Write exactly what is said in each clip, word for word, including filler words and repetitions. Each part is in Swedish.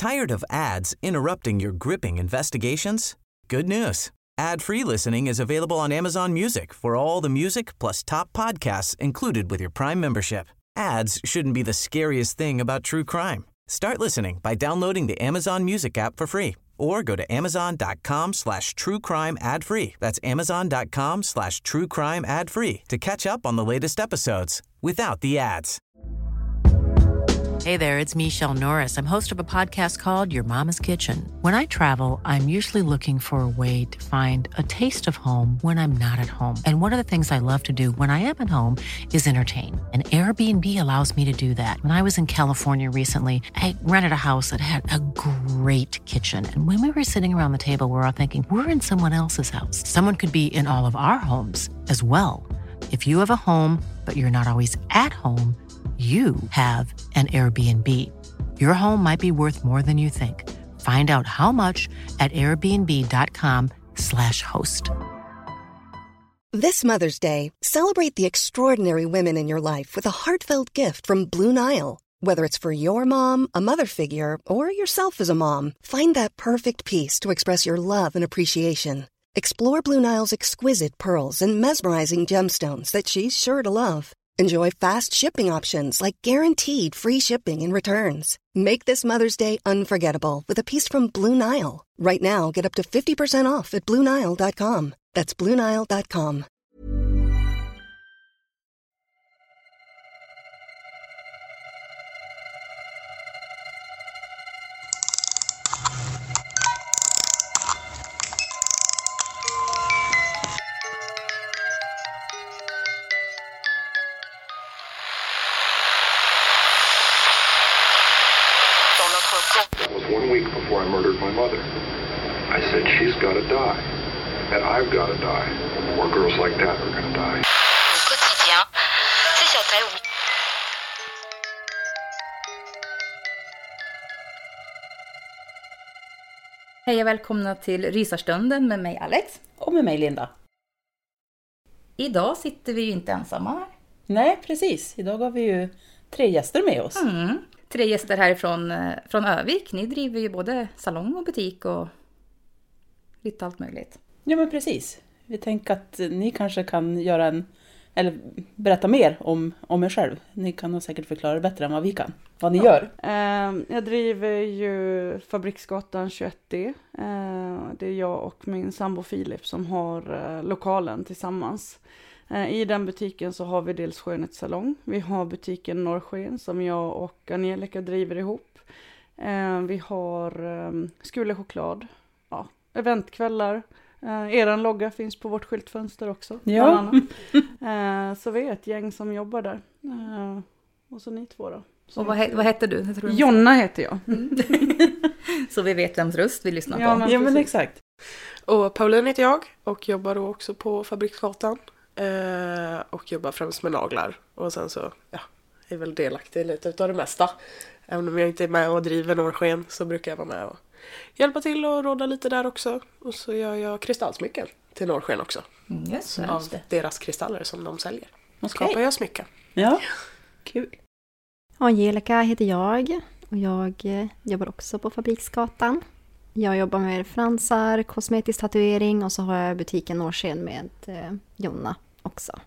Tired of ads interrupting your gripping investigations? Good news. Ad-free listening is available on Amazon Music for all the music plus top podcasts included with your Prime membership. Ads shouldn't be the scariest thing about true crime. Start listening by downloading the Amazon Music app for free or go to amazon.com slash true crime ad free. That's amazon.com slash true crime ad free to catch up on the latest episodes without the ads. Hey there, it's Michelle Norris. I'm host of a podcast called Your Mama's Kitchen. When I travel, I'm usually looking for a way to find a taste of home when I'm not at home. And one of the things I love to do when I am at home is entertain. And Airbnb allows me to do that. When I was in California recently, I rented a house that had a great kitchen. And when we were sitting around the table, we were all thinking, we're in someone else's house. Someone could be in all of our homes as well. If you have a home, but you're not always at home, you have an Airbnb. Your home might be worth more than you think. Find out how much at airbnb.com slash host. This Mother's Day, celebrate the extraordinary women in your life with a heartfelt gift from Blue Nile. Whether it's for your mom, a mother figure, or yourself as a mom, find that perfect piece to express your love and appreciation. Explore Blue Nile's exquisite pearls and mesmerizing gemstones that she's sure to love. Enjoy fast shipping options like guaranteed free shipping and returns. Make this Mother's Day unforgettable with a piece from Blue Nile. Right now, get up to fifty percent off at blue nile dot com. That's blue nile dot com. It was one week before I murdered my mother. I said, she's got to die. And I've got to die. More girls like that are going to die. Au quotidien, c'est sur Taïwan. Hej och välkomna till Rysarstunden med mig Alex. Och med mig Linda. Idag sitter vi ju inte ensamma här. Nej, precis. Idag har vi ju tre gäster med oss. Mm. Tre gäster härifrån från Övik. Ni driver ju både salong och butik och lite allt möjligt. Ja, men precis. Vi tänker att ni kanske kan göra en, eller berätta mer om, om er själv. Ni kan nog säkert förklara bättre än vad vi kan. Vad ni ja. gör. Jag driver ju Fabriksgatan tjugoett D. Det är jag och min sambo Filip som har lokalen tillsammans. I den butiken så har vi dels skönhetssalong. Vi har butiken Norrsken som jag och Angelica driver ihop. Vi har Skule choklad. Ja, eventkvällar. Eran logga finns på vårt skyltfönster också. Ja. Så vi är ett gäng som jobbar där. Och så ni två då. Så och vad, he- vad heter du? Jag tror Jonna heter jag. Så vi vet vems röst vi lyssnar ja, på. Men ja, men exakt. Och Pauline heter jag och jobbar då också på Fabriksgatan. Eh, och jobbar främst med naglar. Och sen så ja, är väl delaktig lite utav det mesta. Även om jag inte är med och driver Norrsken så brukar jag vara med och hjälpa till och råda lite där också. Och så gör jag kristallsmycken till Norrsken också. Mm, yes, av deras kristaller som de säljer. Okay. Skapar jag smycken. Ja, kul. Angelica heter jag och jag jobbar också på Fabriksgatan. Jag jobbar med fransar, kosmetisk tatuering och så har jag butiken Norrsken med eh, Jonna också.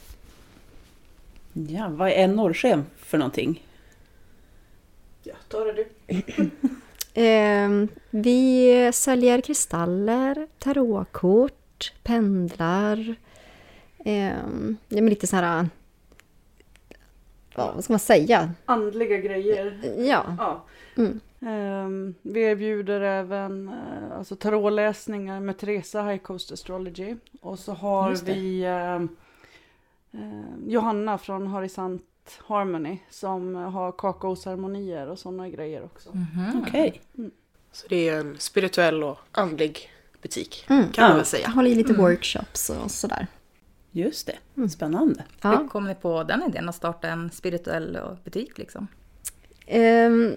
Ja, vad är Norrsken för någonting? Ja, tar det du. eh, vi säljer kristaller, tarotkort, pendlar. Eh, det är lite så här, ja, vad ska man säga? Andliga grejer. Ja. ja. Mm. Um, vi erbjuder även uh, alltså tarotläsningar med Teresa High Coast Astrology. Och så har vi uh, uh, Johanna från Horisont Harmony som har kakaoceremonier och sådana grejer också. Mm-hmm. Okej. Okay. Mm. Så det är en spirituell och andlig butik Mm. kan man väl säga. Håller i lite Mm. workshops och sådär. Just det, mm. spännande. Ja. Hur kom ni på den idén att starta en spirituell butik liksom? Um,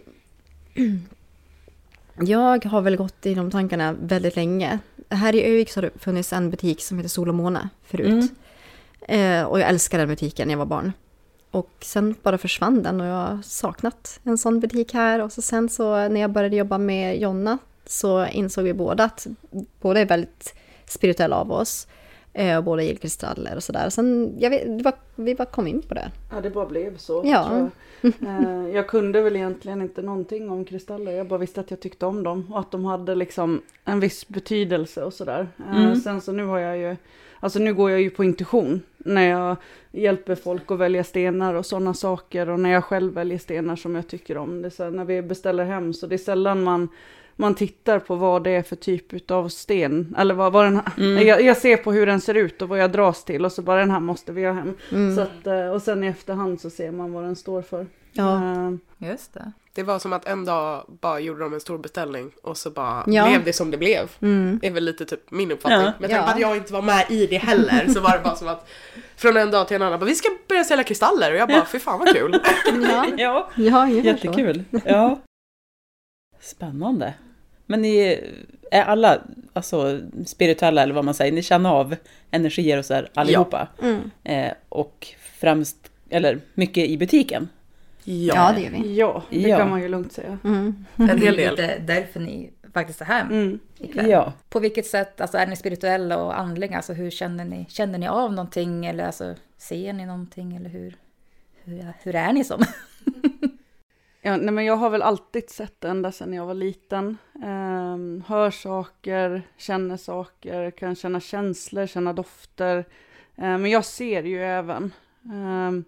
jag har väl gått i de tankarna väldigt länge. Här i Övik så har det funnits en butik som heter Sol och Måne förut. Mm. Uh, och jag älskade den butiken när jag var barn. Och sen bara försvann den och jag har saknat en sån butik här. Och så sen så när jag började jobba med Jonna så insåg vi båda att båda är väldigt spirituella av oss. Och båda gillar kristaller och sådär. Sen, jag vet, det var, vi bara kom in på det. Ja, det bara blev så. Ja. Jag. jag kunde väl egentligen inte någonting om kristaller. Jag bara visste att jag tyckte om dem. Och att de hade liksom en viss betydelse och sådär. Mm. Sen så nu har jag ju... Alltså nu går jag ju på intuition. När jag hjälper folk att välja stenar och sådana saker. Och när jag själv väljer stenar som jag tycker om. Det är så här, när vi beställer hem så det är sällan man... Man tittar på vad det är för typ av sten. Eller vad, vad den här, mm. jag, jag ser på hur den ser ut och vad jag dras till. Och så bara den här måste vi ha hem. Mm. Så att, och sen i efterhand så ser man vad den står för. Ja, uh, just det. Det var som att en dag bara gjorde de en stor beställning. Och så bara ja. blev det som det blev. Mm. Det är väl lite typ min uppfattning. Ja. Men tänk ja. att jag inte var med i det heller. Så var det bara som att från en dag till en annan. Bara, vi ska börja sälja kristaller. Och jag bara, fy fan vad kul. ja, ja. ja jättekul. Ja. Spännande. Men ni är alla alltså, spirituella eller vad man säger. Ni känner av energier och så här allihopa. Ja. Mm. Eh, och främst, eller mycket i butiken. Ja, ja det gör vi. Ja, det ja. kan man ju lugnt säga. Mm. En hel del. Det är därför ni faktiskt är här mm. ikväll. Ja. På vilket sätt, alltså är ni spirituella och andliga? Alltså hur känner ni? Känner ni av någonting? Eller alltså, ser ni någonting? Eller hur, hur, hur är ni som? Ja, nej men jag har väl alltid sett det ända sedan jag var liten. Um, hör saker, känner saker, kan känna känslor, känna dofter. Um, men jag ser ju även. Um,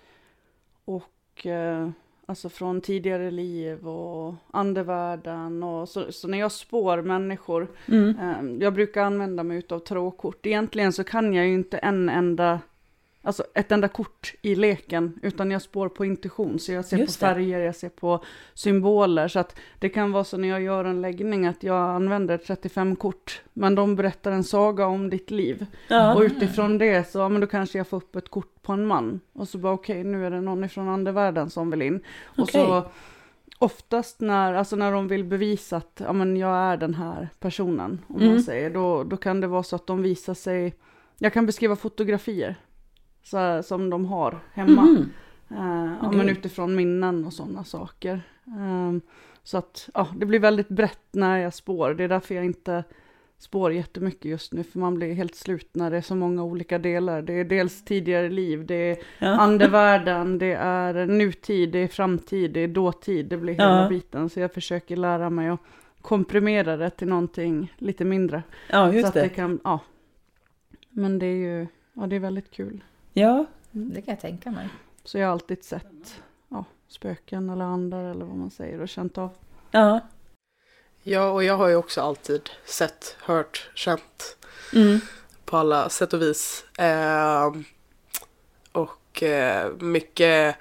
och uh, alltså från tidigare liv och andevärlden. Och så, så när jag spår människor, mm. um, jag brukar använda mig av tarotkort. Egentligen så kan jag ju inte en enda... Alltså ett enda kort i leken, utan jag spår på intuition. Så jag ser Just på färger, det. jag ser på symboler. Så att det kan vara så när jag gör en läggning att jag använder trettiofem kort. Men de berättar en saga om ditt liv. Ja. Och utifrån det så, ja, men då kanske jag får upp ett kort på en man. Och så bara okej, okay, nu är det någon ifrån andevärlden som vill in. Okay. Och så oftast när, alltså när de vill bevisa att ja, men jag är den här personen, om mm. man säger. Då, då kan det vara så att de visar sig, jag kan beskriva fotografier. Så, som de har hemma. Mm. Uh, okay. ja, men utifrån minnen och sådana saker. Um, så att ja, det blir väldigt brett när jag spår. Det är därför jag inte spår jättemycket just nu. För man blir helt slut när det är så många olika delar. Det är dels tidigare liv, det är ja. andevärlden, det är nutid, det är framtid, det är dåtid. Det blir hela ja. biten. Så jag försöker lära mig att komprimera det till någonting lite mindre. Ja, just så att det. det kan, ja. Men det är ju, ja, det är väldigt kul. Ja, det kan jag tänka mig. Så jag har alltid sett ja, spöken eller andar eller vad man säger och känt av. Ja. Ja, och jag har ju också alltid sett, hört, känt mm. på alla sätt och vis. Eh, och eh, mycket...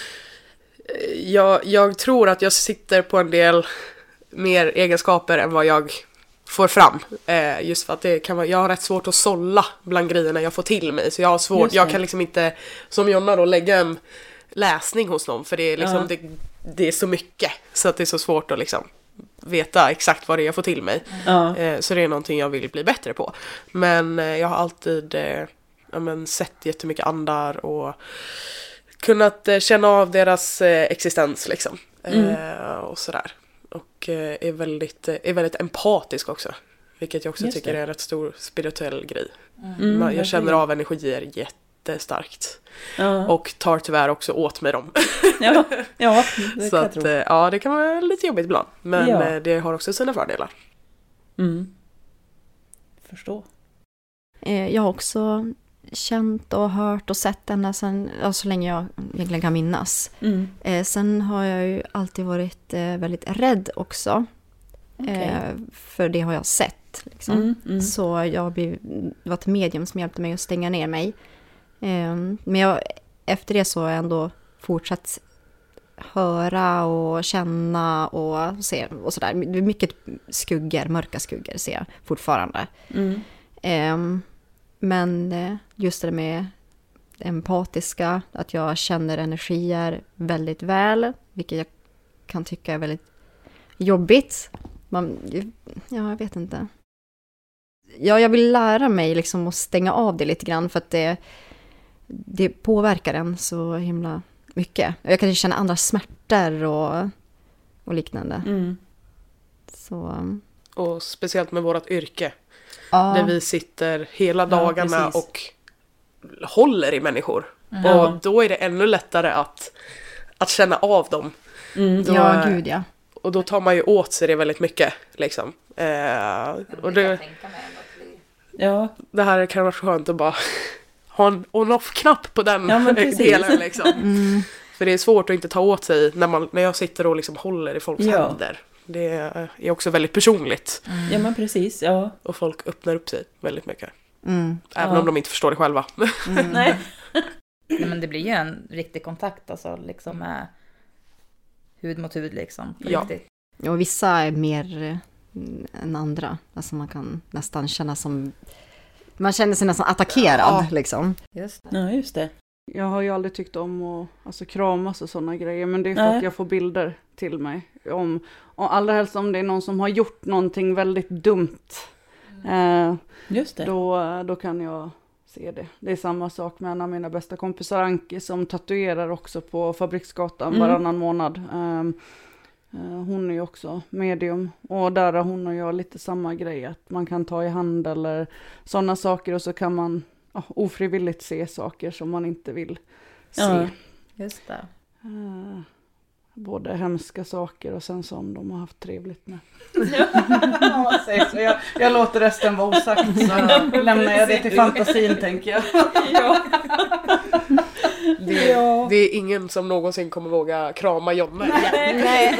Jag, jag tror att jag sitter på en del mer egenskaper än vad jag får fram. Eh, just för att det kan vara, jag har rätt svårt att sålla bland grejerna jag får till mig. Så jag har svårt, jag kan liksom inte, som Jonna då, lägga en läsning hos någon. För det är liksom, ja. det, det är så mycket. Så att det är så svårt att liksom veta exakt vad det är jag får till mig. Ja. Eh, så det är någonting jag vill bli bättre på. Men eh, jag har alltid eh, ja, men, sett jättemycket andar och kunnat eh, känna av deras eh, existens liksom. Mm. Eh, och sådär. Och eh, är, väldigt, eh, är väldigt empatisk också. Vilket jag också Just tycker det. är en rätt stor spirituell grej. Mm, Man, jag känner av energier jättestarkt. Ja. Och tar tyvärr också åt mig dem. Ja, ja det så kan att, jag tro. eh, ja, det kan vara lite jobbigt ibland. Men Ja. eh, det har också sina fördelar. Mm. Förstå. Eh, Jag har också känt och hört och sett ända sedan, ja, så länge jag egentligen kan minnas. Mm. Eh, sen har jag ju alltid varit eh, väldigt rädd också. Okay. Eh, för det har jag sett. Liksom. Mm, mm. Så jag har blivit, det var ett medium som hjälpte mig att stänga ner mig. Eh, men jag, efter det så har jag ändå fortsatt höra och känna och se och sådär. Mycket skuggor, mörka skuggor ser jag fortfarande. Mm. Eh, men just det med empatiska, att jag känner energier väldigt väl, vilket jag kan tycka är väldigt jobbigt. Man, ja, jag vet inte. Ja, jag vill lära mig liksom att stänga av det lite grann, för att det, det påverkar en så himla mycket. Jag kan känna andra smärtor och, och liknande. Mm. Så, Och speciellt med vårt yrke. ja. Där vi sitter hela dagarna Ja, och håller i människor. Ja. Och då är det ännu lättare att, att känna av dem. Mm. Då, Ja, gud ja. Och då tar man ju åt sig det väldigt mycket. Liksom. Eh, och det, Ja. det här kan vara skönt att bara ha en on-off-knapp på den Ja, men precis. delen. Liksom. Mm. För det är svårt att inte ta åt sig när, man, när jag sitter och liksom håller i folks Ja. händer. Det är också väldigt personligt. Mm. Ja, men precis. Ja. Och folk öppnar upp sig väldigt mycket. Mm. Även Ja. om de inte förstår det själva. Mm. Nej. Nej, men det blir ju en riktig kontakt alltså, liksom med hud mot hud liksom. På Ja. riktigt. Och vissa är mer mm, än andra. Alltså man kan nästan känna som... Man känner sig nästan attackerad Ja. liksom. Just det. Ja, just det. Jag har ju aldrig tyckt om att alltså, kramas och sådana grejer. Men det är för Nej. att jag får bilder till mig. Om, och allra helst om det är någon som har gjort någonting väldigt dumt. Eh, Just det. då, då kan jag se det. Det är samma sak med en av mina bästa kompisar, Anki, som tatuerar också på Fabriksgatan Mm. varannan månad. Um, uh, hon är ju också medium. Och där har hon och jag lite samma grej. Att man kan ta i hand eller sådana saker. Och så kan man ja, ofrivilligt se saker som man inte vill se. Ja. Just det. Uh, både hemska saker och sen som de har haft trevligt med. så jag, jag låter resten vara osagt, så lämnar jag det till fantasin, tänker jag. Ja. Det, Ja. det är ingen som någonsin kommer våga krama Jonna igen. Nej.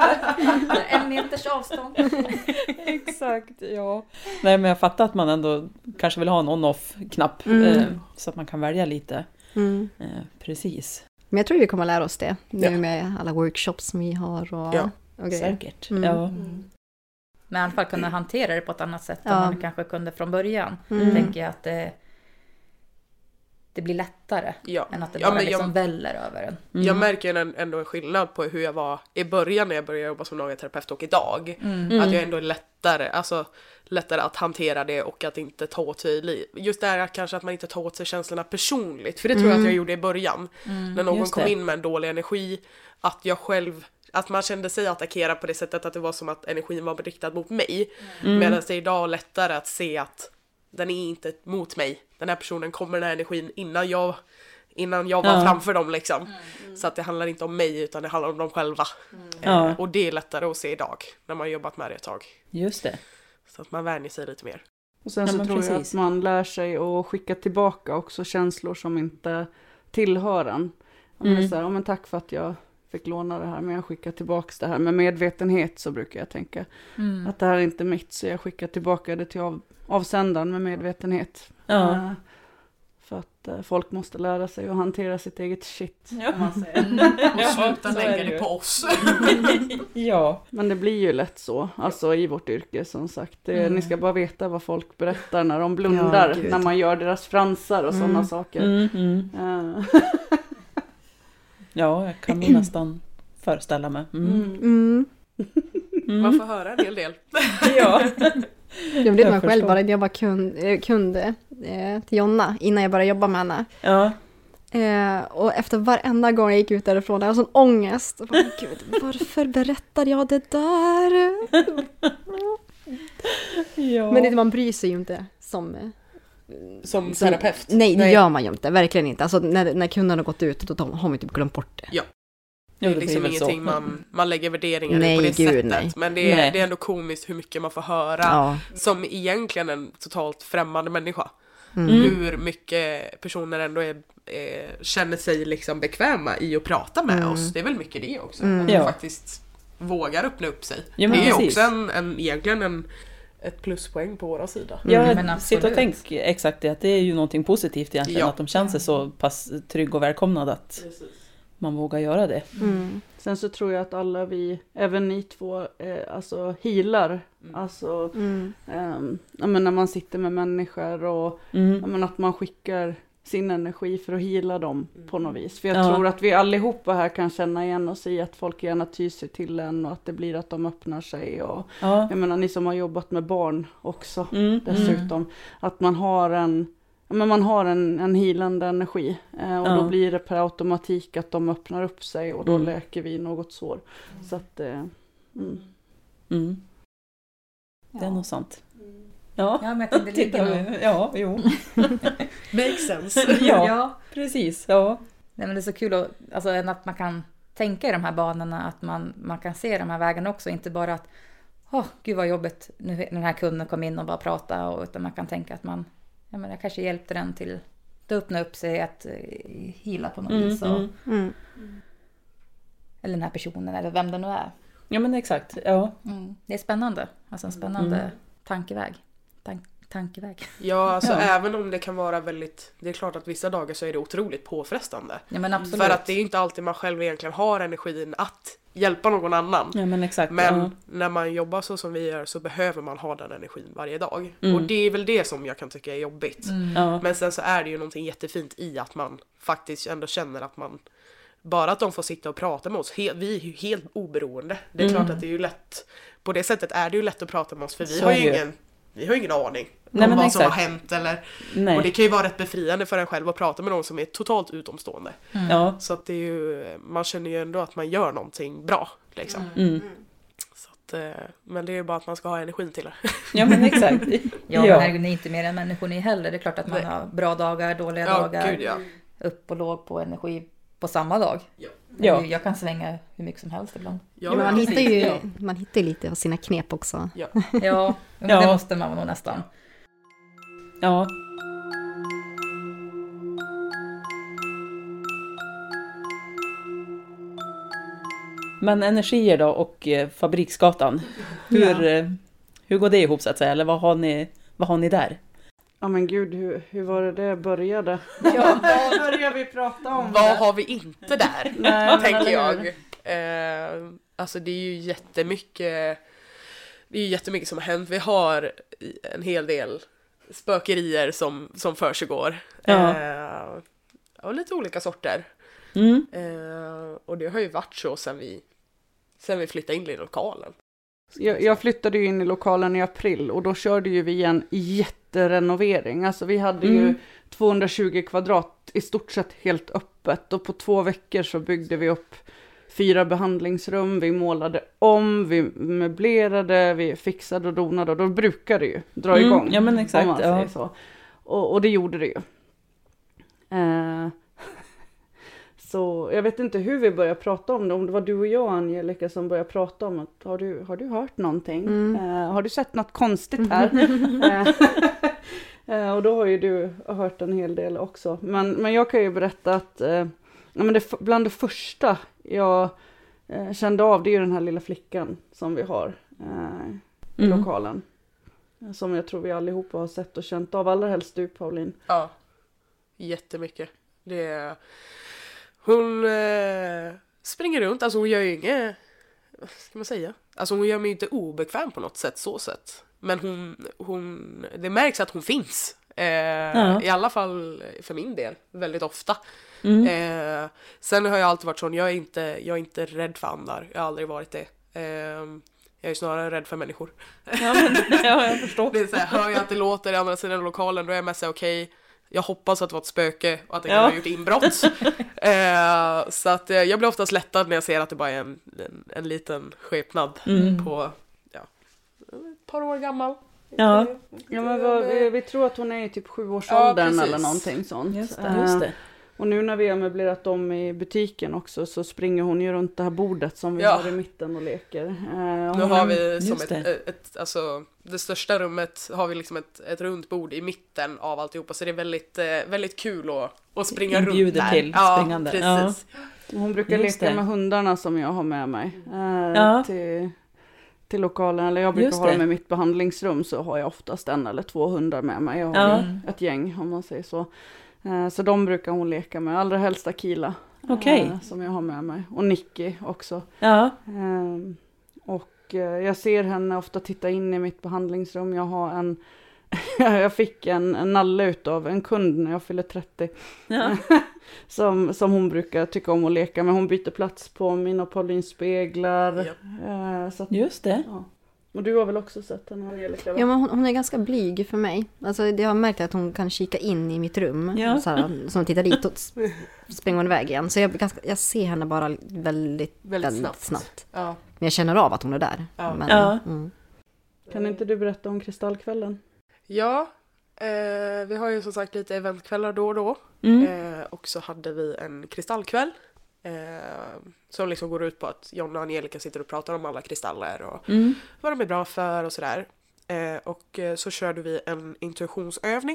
En meters avstånd. Exakt, ja. Nej, men jag fattar att man ändå kanske vill ha en on-off-knapp. Mm. Eh, så att man kan välja lite. Mm. Eh, precis. Men jag tror vi kommer lära oss det. Nu Ja. med alla workshops som vi har och, Ja. och grejer. Säkert. Mm. Ja. Men i alla fall kunna hantera det på ett annat sätt Ja. än man kanske kunde från början. Mm. Tänker jag att det, det blir lättare Ja. än att det Ja, bara men liksom jag, väller över en. Mm. jag märker en, ändå en skillnad på hur jag var i början när jag började jobba som naglarterapeut och idag. Mm. Att jag ändå är lättare, alltså lättare att hantera det och att inte ta åt sig liv. Just det här att kanske att man inte tar åt sig känslorna personligt. För det tror jag att jag gjorde i början. När någon Just kom det. in med en dålig energi. Att jag själv, att man kände sig attackerad på det sättet att det var som att energin var riktad mot mig. Mm. Medan det är idag lättare att se att den är inte mot mig. Den här personen kommer den här energin innan jag, innan jag var Ja. framför dem liksom. Så att det handlar inte om mig utan det handlar om dem själva. Ja. Eh, och det är lättare att se idag när man har jobbat med det ett tag. Just det. Så att man vänjer sig lite mer. Och sen Ja, så men tror jag precis. att man lär sig att skicka tillbaka också känslor som inte tillhör en. Om Mm. det är så här, "Ja, men tack för att jag fick låna det här, men jag skickar tillbaka det här." Med medvetenhet så brukar jag tänka Mm. att det här är inte mitt, så jag skickar tillbaka det till av, avsändaren med medvetenhet. Ja. Eh, för att eh, folk måste lära sig att hantera sitt eget shit. Ja. Kan man säga. Och sluta så är lägga det det ju. på oss. Ja. Men det blir ju lätt så, alltså i vårt yrke som sagt. Det, Mm. Ni ska bara veta vad folk berättar när de blundar, Ja, gud. när man gör deras fransar och Mm. sådana saker. Mm, mm. Eh, Ja, jag kan nog nästan föreställa mig. Mm. mm. Mm. Mm. Man får höra en hel del. Ja. Jag blev Jag mig själv förstår. bara när jag var kund, eh, kund eh, till Jonna innan jag började jobba med henne. Ja. Eh, och efter varenda gång jag gick ut därifrån, jag hade sån ångest. Jag bara, Gud, varför berättade jag det där? Ja. Men det, man bryr sig ju inte som... eh, Som som- terapeut. Nej, det Nej. gör man ju inte. Verkligen inte. Alltså när, när kunden har gått ut, då har man ju typ glömt bort det. Ja. Jo, Det är det blir liksom väl så. ingenting man, man lägger värderingar Nej, i på det gud, sättet. nej. Men det är, Nej. det är ändå komiskt hur mycket man får höra. Ja. Som egentligen en totalt främmande människa. Mm. Hur mycket personer ändå är, eh, känner sig liksom bekväma i att prata med Mm. oss. Det är väl mycket det också. Mm. Att man Ja. faktiskt vågar öppna upp sig. Ja, men det är ju precis. också en, en, egentligen en, ett pluspoäng på våra sida. Ja, Mm, men jag sitter och absolut. tänker exakt det. Att det är ju någonting positivt egentligen. Ja. Att de känner sig så pass trygg och välkomnade att man vågar göra det. Mm. Sen så tror jag att alla vi, även ni två, eh, alltså healar. Mm. Alltså, Mm. ehm, ja, men när man sitter med människor och Mm. ja, men att man skickar sin energi för att heala dem på något vis. För jag Ja. tror att vi allihopa här kan känna igen oss i att folk gärna tyr sig till en och att det blir att de öppnar sig. Och, Ja. jag menar, ni som har jobbat med barn också Mm. dessutom. Att man har en, men man har en, en healande energi. Eh, och Ja. då blir det per automatik att de öppnar upp sig och då Mm. läker vi något sår. Mm. Så att, eh, mm. Mm. Det är nog sant. Ja, Ja, men jag tänkte, det ligger Titta, nog... ja, jo. Makes sense. Ja, Ja. precis. Ja. Nej, men det är så kul att, alltså, att man kan tänka i de här banorna, att man, man kan se de här vägarna också, inte bara att åh, gud vad jobbigt nu när den här kunden kom in och bara prata, och, utan man kan tänka att man, ja, men jag kanske hjälpte den till att öppna upp sig, att uh, hila på något Mm, vis. Och, mm. Mm. eller den här personen, eller vem det nu är. Ja, men exakt. Ja. Mm. Det är spännande, alltså en spännande Mm. tankeväg. Tank, tankeväg. Ja, alltså Ja. även om det kan vara väldigt, det är klart att vissa dagar så är det otroligt påfrestande. Ja, men absolut. För att det är inte alltid man själv egentligen har energin att hjälpa någon annan. Ja, men exakt. Men ja. när man jobbar så som vi gör så behöver man ha den energin varje dag. Mm. Och det är väl det som jag kan tycka är jobbigt. Mm. Ja. Men sen så är det ju någonting jättefint i att man faktiskt ändå känner att man, bara att de får sitta och prata med oss, he- vi är ju helt oberoende. Det är Mm. klart att det är ju lätt, på det sättet är det ju lätt att prata med oss, för vi Så har är ju det ju. ingen, vi har ju ingen aning Nej, om men vad som har exakt. hänt eller, Nej. och det kan ju vara rätt befriande för en själv att prata med någon som är totalt utomstående. Mm. Ja. Så att det är ju, man känner ju ändå att man gör någonting bra liksom. Mm. Så att, eh, men det är ju bara att man ska ha energin till det. Ja, men exakt. Ja, Ja. men herregud, ni är inte mer än människor ni heller. Det är klart att man Nej. har bra dagar, dåliga Ja, dagar. gud ja. Upp och låg på energi på samma dag. Ja. Ja. Jag kan svänga hur mycket som helst ibland. Ja, Men man precis. hittar ju Ja. man hittar ju lite av sina knep också. Ja. Ja, men Ja. det måste man nog nästan. Ja. Men energier då och eh, Fabriksgatan. Hur, eh, hur går det ihop så att säga? Eller vad har ni, vad har ni där? Ja men gud, hur, hur var det det började? Ja, vad började vi prata om? Vad har vi inte där? Nej, men tänker eller jag. hur? Eh, alltså det är ju jättemycket, det är ju jättemycket som har hänt. Vi har en hel del spökerier som, som försiggår. Ja. Eh, och lite olika sorter. Mm. Eh, och det har ju varit så sen vi, sen vi flyttade in i lokalen. Jag, jag flyttade ju in i lokalen i april och då körde ju vi en jätterenovering. Alltså vi hade Mm. ju tvåhundratjugo kvadrat i stort sett helt öppet och på två veckor så byggde vi upp fyra behandlingsrum, vi målade om, vi möblerade, vi fixade och donade och då brukar det ju dra Mm, igång. ja, men exakt, om man ja. säger så. Och, och det gjorde det ju. Eh, så jag vet inte hur vi började prata om det, om det var du och jag Angelica som började prata om att har du, har du hört någonting? Mm. Eh, har du sett något konstigt här? Eh, och då har ju du hört en hel del också. Men, men jag kan ju berätta att eh, ja, men det, bland det första jag eh, kände av det är ju den här lilla flickan som vi har eh, i Mm. lokalen. Som jag tror vi allihopa har sett och känt av, allra helst du Pauline. Ja, jättemycket. Det är, hon eh, springer runt, alltså hon gör ju inget, vad ska man säga? Alltså hon gör mig inte obekväm på något sätt, så sätt. Men hon, hon det märks att hon finns. Eh, Ja. I alla fall för min del, väldigt ofta. Mm. Eh, sen har jag alltid varit sån, jag är inte, jag är inte rädd för andar. Jag har aldrig varit det. Eh, jag är snarare rädd för människor. Ja, men, ja, jag förstår. Det är så här, hör jag att det låter i andra sidan lokalen, då är jag med sig okej. Jag hoppas att det var ett spöke och att det Ja. kan ha gjort inbrott. eh, så att eh, jag blir oftast lättad när jag ser att det bara är en, en, en liten skepnad Mm. på ja, ett par år gammal. Ja. Ja, men vad, vi, vi tror att hon är i typ Ja, sjuårsåldern precis. eller någonting sånt. Just det, just det. Eh, och nu när vi har möblerat om i butiken också så springer hon ju runt det här bordet som vi Ja. har i mitten och leker. Eh, Nu hon har är- vi som Just ett, det. ett, ett, alltså det största rummet har vi liksom ett, ett runt bord i mitten av alltihopa, så det är väldigt, eh, väldigt kul att, att springa runt Inbjuder där. till ja, springande. Precis. Hon brukar Just leka det. med hundarna som jag har med mig eh, Ja. till, till lokalen. Eller jag brukar Just ha det. dem i mitt behandlingsrum, så har jag oftast en eller två hundar med mig. Jag har Ja. ett gäng om man säger så. Eh, så de brukar hon leka med. Allra helst Akila. Okej. eh, som jag har med mig. Och Nicky också. Ja. Eh, och eh, jag ser henne ofta titta in i mitt behandlingsrum. Jag har en jag fick en, en nalle utav en kund när jag fyller trettio. Ja. som, som hon brukar tycka om att leka med. Hon byter plats på min och Paulins speglar. Japp. Eh, så att, Just det. ja. Och du har väl också sett henne, Angelica? Va? Ja, men hon, hon är ganska blyg för mig. Alltså, jag har märkt att hon kan kika in i mitt rum. Ja. Så här, som tittar dit och springer hon iväg igen. Så jag, ganska, jag ser henne bara väldigt, väldigt, väldigt snabbt. snabbt. Ja. Men jag känner av att hon är där. Ja. Men, Ja. Mm. Kan inte du berätta om kristallkvällen? Ja, eh, vi har ju som sagt lite eventkvällar då och då. Mm. Eh, och så hade vi en kristallkväll. Eh, som liksom går ut på att Jonna och Angelica sitter och pratar om alla kristaller och Mm. vad de är bra för och sådär. Eh, och eh, så körde vi en intuitionsövning.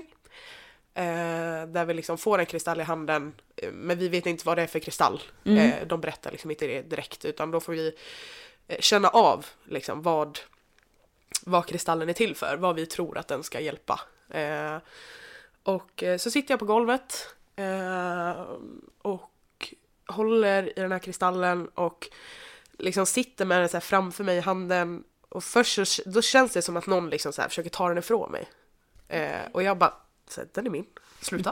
Eh, där vi liksom får en kristall i handen, eh, men vi vet inte vad det är för kristall. Mm. Eh, de berättar liksom inte det direkt, utan då får vi eh, känna av liksom vad, vad kristallen är till för, vad vi tror att den ska hjälpa. Eh, och eh, så sitter jag på golvet eh, och håller i den här kristallen och liksom sitter med den så här framför mig i handen, och först så, då känns det som att någon liksom så här försöker ta den ifrån mig. Eh, och jag bara, så här, den är min. Sluta.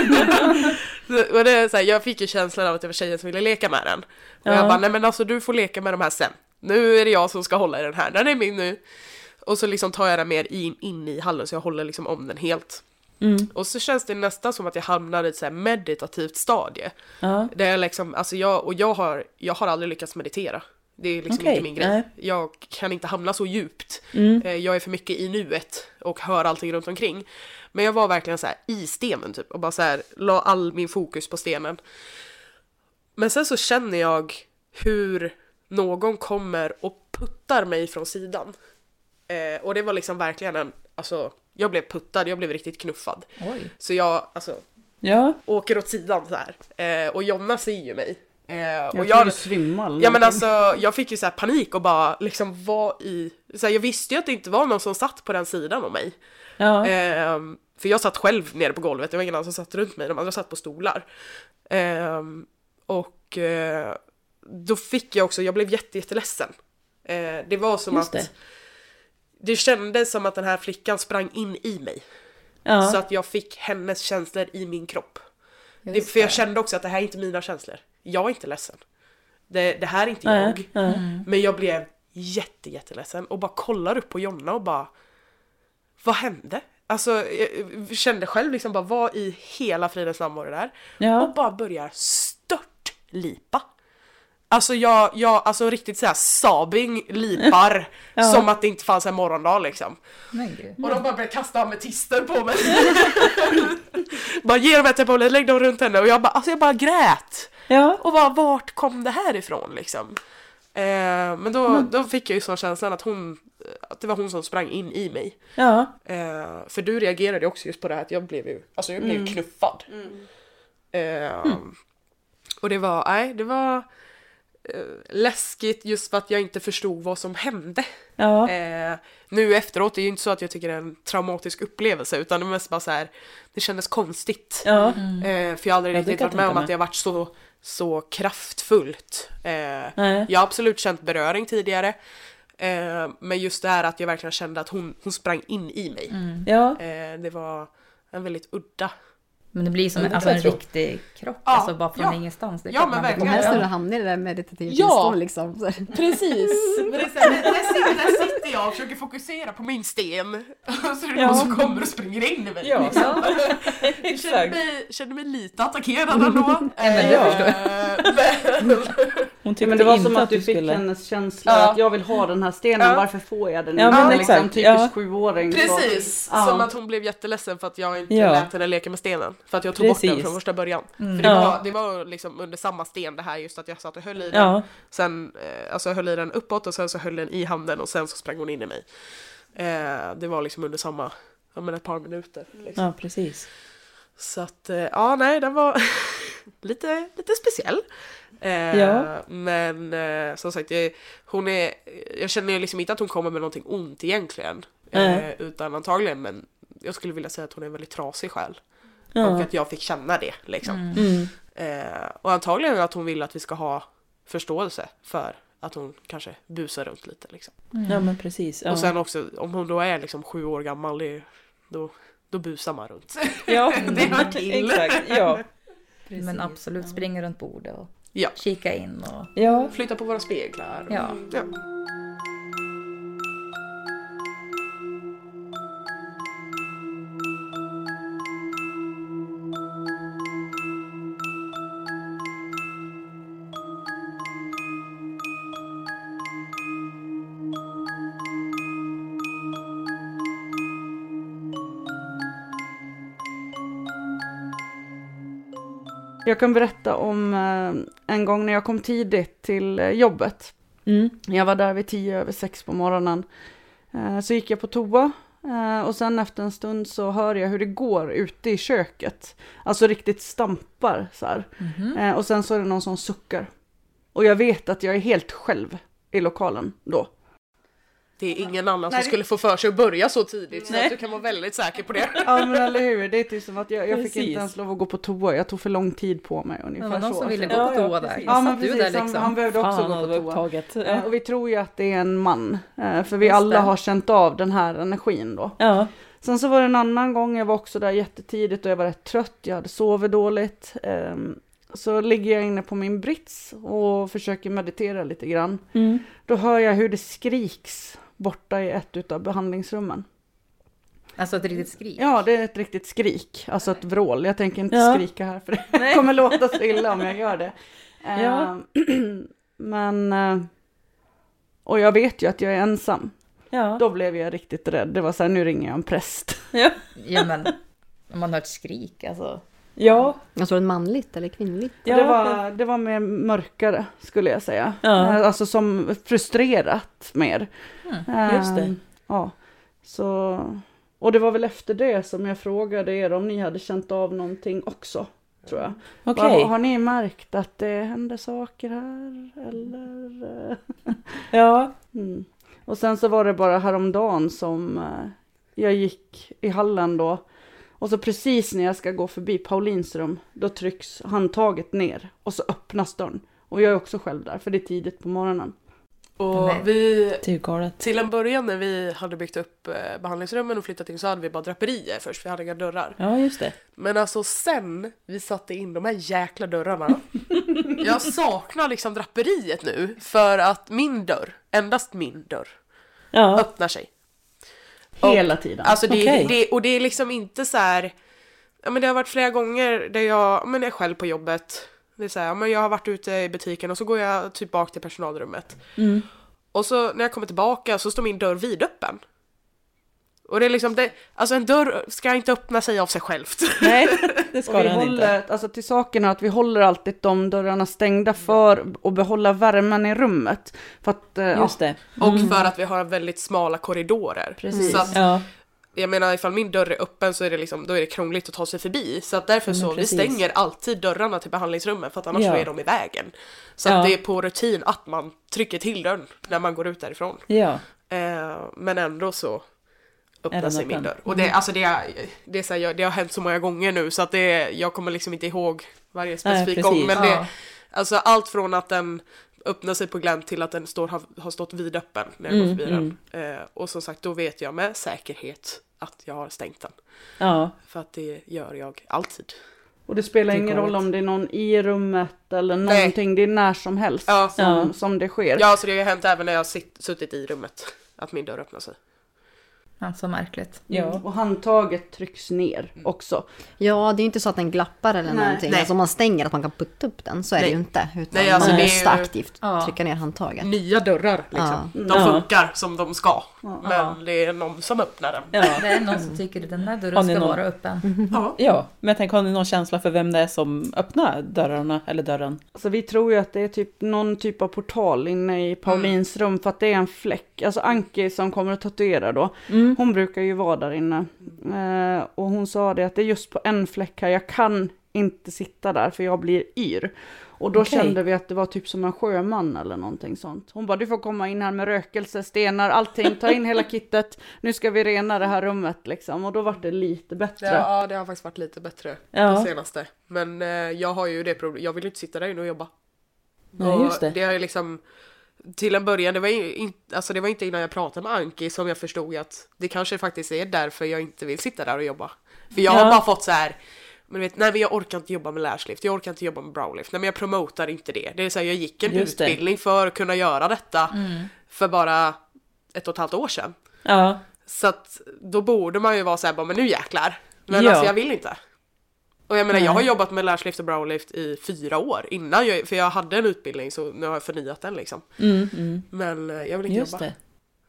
Och det är så här, jag fick ju känslan av att det var tjejen som ville leka med den. Och Ja. jag bara, nej men alltså du får leka med de här sen. Nu är det jag som ska hålla i den här. Den är min nu. Och så liksom tar jag den mer in, in i hallen, så jag håller liksom om den helt. Mm. Och så känns det nästan som att jag hamnar i ett så här meditativt stadie. Ja. Det är liksom, alltså jag, och jag har, jag har aldrig lyckats meditera. Det är liksom Okej, inte min grej. nej. Jag kan inte hamna så djupt. Mm. Eh, Jag är för mycket i nuet och hör allting runt omkring. Men jag var verkligen så här i stenen typ, och bara så här la all min fokus på stenen. Men sen så känner jag hur någon kommer och puttar mig från sidan. Eh, och det var liksom verkligen en, alltså jag blev puttad, jag blev riktigt knuffad. Oj. Så jag, alltså, Ja. åker åt sidan så här. Eh, och Jonna ser ju mig. Eh, Jag och tror jag, du svimmar. ja men alltså, jag fick ju så här panik och bara liksom var i, så här, jag visste ju att det inte var någon som satt på den sidan om mig. Ja. Eh, för jag satt själv nere på golvet, det var ingen annan som satt runt mig, de andra satt på stolar. Eh, och eh, då fick jag också, jag blev jätte, jätteledsen. Eh, det var som Just att det. det kändes som att den här flickan sprang in i mig. Ja. Så att jag fick hennes känslor i min kropp. Det, Just för jag det. kände också att det här är inte mina känslor. Jag är inte ledsen. Det, det här är inte Nej, jag. nej. Men jag blev jätte, jätteledsen. Och bara kollar upp på Jonna och bara, vad hände? Alltså jag kände själv liksom bara, vad i hela fridens namn var det där? Ja. Och bara börjar störtlipa. Alltså jag, jag alltså riktigt såhär sabing lipar. Ja. Som att det inte fanns en morgondag liksom. Men gud. Och de bara började kasta ametyster på mig. Bara ge dem ett Ebola, lägg dem runt henne. Och jag bara, alltså jag bara grät. Ja. Och bara, vart kom det här ifrån liksom? Eh, men då, Mm. då fick jag ju sån känslan att hon, att det var hon som sprang in i mig. Ja. Eh, för du reagerade också just på det här att jag blev ju, alltså jag blev Mm. knuffad. Eh, Och det var, nej, det var eh, läskigt just för att jag inte förstod vad som hände. Ja. Eh, nu efteråt, det är ju inte så att jag tycker det är en traumatisk upplevelse, utan det var mest bara så här, det kändes konstigt. Ja. Eh, för jag har aldrig Ja, det riktigt kan varit jag med tänka om mig. att det har varit så, så kraftfullt. Eh, Nej. jag har absolut känt beröring tidigare, eh, men just det här att jag verkligen kände att hon, hon sprang in i mig. Ja. Eh, det var en väldigt udda. Men det blir som Ja, en, det alltså kan en jag tro. riktig krock, Ja, alltså bara från ja. ingenstans. Det är Ja, klart men man blir verkligen. Och helst chockad. när du hamnar i det där meditativa Ja. tillstånd liksom. Så. Precis! Men det är så här, där, där, sitter, där sitter jag och försöker fokusera på min sten. Och så är det Ja. någon som kommer och springer in i mig. Ja. Liksom. Jag kände Exakt. mig, kände mig lite attackerad ändå. men det förstår jag. Men, Hon Ja, tyckte men det var inte som att du du fick skulle... hennes känsla Ja. att jag vill ha den här stenen, Ja. varför får jag den Ja, inte? men liksom, exakt, typisk ja. sjuåring. så- precis! Ja. Som att hon blev jätteledsen för att jag inte Ja. lät henne leka med stenen. För att jag tog bort den Precis. från första början. Mm. För det Ja. var, det var liksom under samma sten det här, just att jag satt och höll i den. Ja. Sen, eh, alltså jag höll i den uppåt och sen så höll den i handen och sen så sprang hon in i mig. Eh, det var liksom under samma, ja men ett par minuter. Liksom. Ja, precis. Så att, eh, ja nej, den var lite, lite speciell. Eh, Ja. Men eh, som sagt, jag, hon är, jag känner ju liksom inte att hon kommer med någonting ont egentligen. Eh, Nej. utan antagligen, men jag skulle vilja säga att hon är en väldigt trasig själ. Och Ja. att jag fick känna det liksom. Mm. Eh, och antagligen att hon vill att vi ska ha förståelse för att hon kanske busar runt lite liksom. Ja, men precis. Ja. Och sen också, om hon då är liksom sju år gammal, det, då, då busar man runt. Ja, Det hör till. Exakt, ja. Men absolut, springa runt bordet och Ja. kika in och... Ja. Flytta på våra speglar. Ja. Ja. Jag kan berätta om eh, en gång när jag kom tidigt till eh, jobbet. Mm. Jag var där vid tio över sex på morgonen. Eh, så gick jag på toa. Eh, och sen efter en stund så hör jag hur det går ute i köket. Alltså riktigt stampar så här. Mhm. Eh, och sen så är det någon som suckar. Och jag vet att jag är helt själv i lokalen då. Det är ingen annan Nej, som det- skulle få för sig att börja så tidigt. Så Nej. att du kan vara väldigt säker på det. Ja men eller hur, det är typ som att jag, jag fick Precis. inte ens lov att gå på toa. Jag tog för lång tid på mig Det ungefär var någon så. som ville gå Ja, på ja, toa där. precis. Ja men Satt du precis, där han, liksom? han behövde också Fan, gå det på var toa. upptaget. Eh, Ja. Och vi tror ju att det är en man. eh, För vi Just alla det. har känt av den här energin då. Ja. Sen så var det en annan gång, jag var också där jättetidigt och jag var rätt trött. Jag hade sovit dåligt. Ehm, Så ligger jag inne på min brits och försöker meditera lite grann. Mm. Då hör jag hur det skriks borta i ett utav behandlingsrummen. Alltså ett riktigt skrik. Ja, det är ett riktigt skrik. Alltså ett vrål. Jag tänker inte Ja. skrika här för det kommer låta så illa om jag gör det. Ja. Ehm, Men... eh, Och jag vet ju att jag är ensam. Ja. Då blev jag riktigt rädd. Det var så här, nu ringer jag en präst. Ja. Ja men, om man hör ett skrik alltså. Ja. Alltså är det manligt eller kvinnligt? Ja. Det, var, det var mer mörkare skulle jag säga. Ja. Eh, Alltså som frustrerat mer. Mm, just det. Ehm, Ja, så... Och det var väl efter det som jag frågade er om ni hade känt av någonting också, tror jag. Okej. Har, har ni märkt att det händer saker här? Eller? Ja. Mm. Och sen så var det bara häromdagen som eh, jag gick i hallen då. Och så precis när jag ska gå förbi Paulins rum, då trycks handtaget ner. Och så öppnas dörren. Och jag är också själv där, för det är tidigt på morgonen. Och Nej. vi, Det är ju galet. till en början när vi hade byggt upp eh, behandlingsrummen och flyttat in så hade vi bara draperier först, vi hade inga dörrar. Ja, just det. Men alltså sen vi satte in de här jäkla dörrarna. Jag saknar liksom draperiet nu för att min dörr, endast min dörr, Ja. öppnar sig. Och- Hela tiden. Alltså det, Okej. det, och det är liksom inte så här. Ja, men det har varit flera gånger där jag, men jag är själv på jobbet. Det är så här, ja, men jag har varit ute i butiken och så går jag typ bak till personalrummet. Mm. Och så när jag kommer tillbaka så står min dörr vidöppen. Och det är liksom det, alltså en dörr ska inte öppna sig av sig självt. Nej, det Och ska vi den håller, inte. alltså till saken är att vi håller alltid de dörrarna stängda för att behålla värmen i rummet. För att, eh, Just det. Och för att vi har väldigt smala korridorer. Precis. Så att, Ja. jag menar ifall min dörr är öppen så är det liksom, då är det krångligt att ta sig förbi. Så att därför Ja, men så, vi precis. stänger alltid dörrarna till behandlingsrummen för att annars Ja. så är de i vägen. Så Ja. att det är på rutin att man trycker till dörren när man går ut därifrån. Ja. Eh, men ändå så Är öppnar den sig min öppen? dörr. Och det, alltså det, är, det, är så här, jag- det har hänt så många gånger nu så att det, jag kommer liksom inte ihåg varje specifik precis. gång. Men det, Ja. alltså allt från att den öppnar sig på glänt till att den står, har, har stått vidöppen när jag går Mm, förbi den. Eh, och som sagt, då vet jag med säkerhet att jag har stängt den. Ja. För att det gör jag alltid. Och det spelar Det är ingen galet. roll om det är någon i rummet eller Nej. någonting. Det är när som helst Ja. som, Ja. som det sker. Ja, så det har hänt även när jag har sitt, suttit i rummet. Att min dörr öppnar sig. Ja, så märkligt. Ja. Och handtaget trycks ner också. Ja, det är ju inte så att den glappar eller Nej. någonting. Nej. Alltså om man stänger att man kan putta upp den, så är Nej. det ju inte. Utan Nej, alltså man det är måste ju- aktivt Ja. trycka ner handtaget. Nya dörrar liksom. Ja. De Ja. funkar som de ska. Ja. Men det är någon som öppnar den. Ja. Det är någon som tycker att den här Har dörren ni ska någon? vara öppen. Ja. Ja, men jag tänker, har ni någon känsla för vem det är som öppnar dörrarna eller dörren? Alltså vi tror ju att det är typ någon typ av portal inne i Paulins rum. För att det är en fläck. Alltså Anki som kommer att tatuera då. Mm. Hon brukar ju vara där inne. Eh, och hon sa det att det är just på en fläck här. Jag kan inte sitta där för jag blir yr. Och då Okej. kände vi att det var typ som en sjöman eller någonting sånt. Hon bara, du får komma in här med rökelse, stenar, allting. Ta in hela kittet. Nu ska vi rena det här rummet liksom. Och då var det lite bättre. Ja, ja, det har faktiskt varit lite bättre Ja. det senaste. Men eh, jag har ju det problemet. Jag vill ju inte sitta där inne och jobba. Nej, Och just det. Det har ju liksom till en början, det var, ju in, alltså det var inte innan jag pratade med Anki som jag förstod att det kanske faktiskt är därför jag inte vill sitta där och jobba. För jag Ja. har bara fått så här, men du vet, nej men jag orkar inte jobba med lashlift, jag orkar inte jobba med browlift, nej men jag promotar inte det. Det är så här, jag gick en Just det. utbildning för att kunna göra detta för bara ett och ett halvt år sedan. Ja. Så att då borde man ju vara så här, bara, men nu jäklar. Men Ja. alltså jag vill inte. Och jag menar, jag har Nej. jobbat med lashlift och browlift i fyra år innan jag, för jag hade en utbildning så nu har jag förnyat den liksom. Mm, mm. Men eh, jag vill inte Just jobba. det.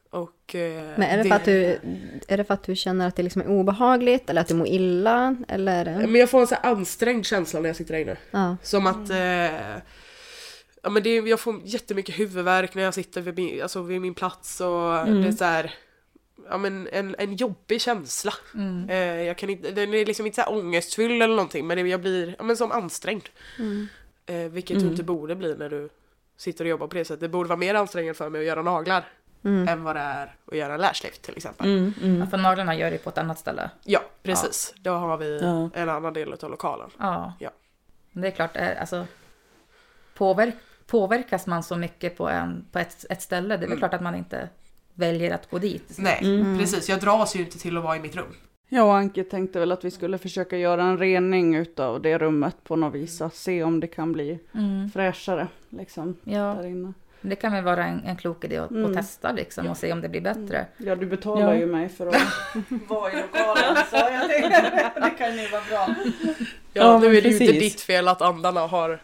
Och, eh, Men är det, det... För att du, är det för att du känner att det liksom är obehagligt eller att du mår illa? Eller? Men jag får en så här ansträngd känsla när jag sitter där inne. Ja. Som att eh, ja, men det, jag får jättemycket huvudvärk när jag sitter vid min, alltså vid min plats. Och Mm. det är så här, ja, men en, en jobbig känsla. Mm. Eh, jag kan inte, den är liksom inte så här ångestfylld eller någonting. Men det, jag blir ja, men som ansträngd. Mm. Eh, vilket Mm. du inte borde bli när du sitter och jobbar på det sättet. Det borde vara mer ansträngande för mig att göra naglar. Mm. Än vad det är att göra en lashlift till exempel. Mm, mm. Ja, för naglarna gör det på ett annat ställe. Ja, precis. Då har vi Ja. en annan del av lokalen. Ja. Ja. Men det är klart, eh, alltså påverk, påverkas man så mycket på, en, på ett, ett ställe, det är väl Mm. klart att man inte väljer att gå dit. Nej, Mm. precis. Jag dras ju inte till att vara i mitt rum. Jag och Anke tänkte väl att vi skulle försöka göra en rening utav det rummet på något vis. Att se om det kan bli Mm. fräschare liksom Ja, där inne. det kan väl vara en, en klok idé att, Mm. att testa liksom och se om det blir bättre. Ja, du betalar Ja. ju mig för att vara i lokalen, så jag tänkte det kan ju vara bra. Ja, Ja, nu men är det ju inte precis. ditt fel att andarna har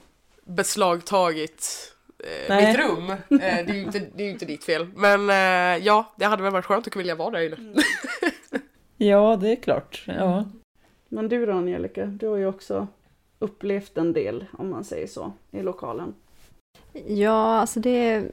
beslagtagit eh, Nej. mitt rum. Eh, det är ju inte, det är ju inte ditt fel. Men eh, ja, det hade väl varit skönt att vilja vara där inne. Ja, det är klart. Ja. Men du då, Angelica, du har ju också upplevt en del, om man säger så, i lokalen. Ja, alltså det är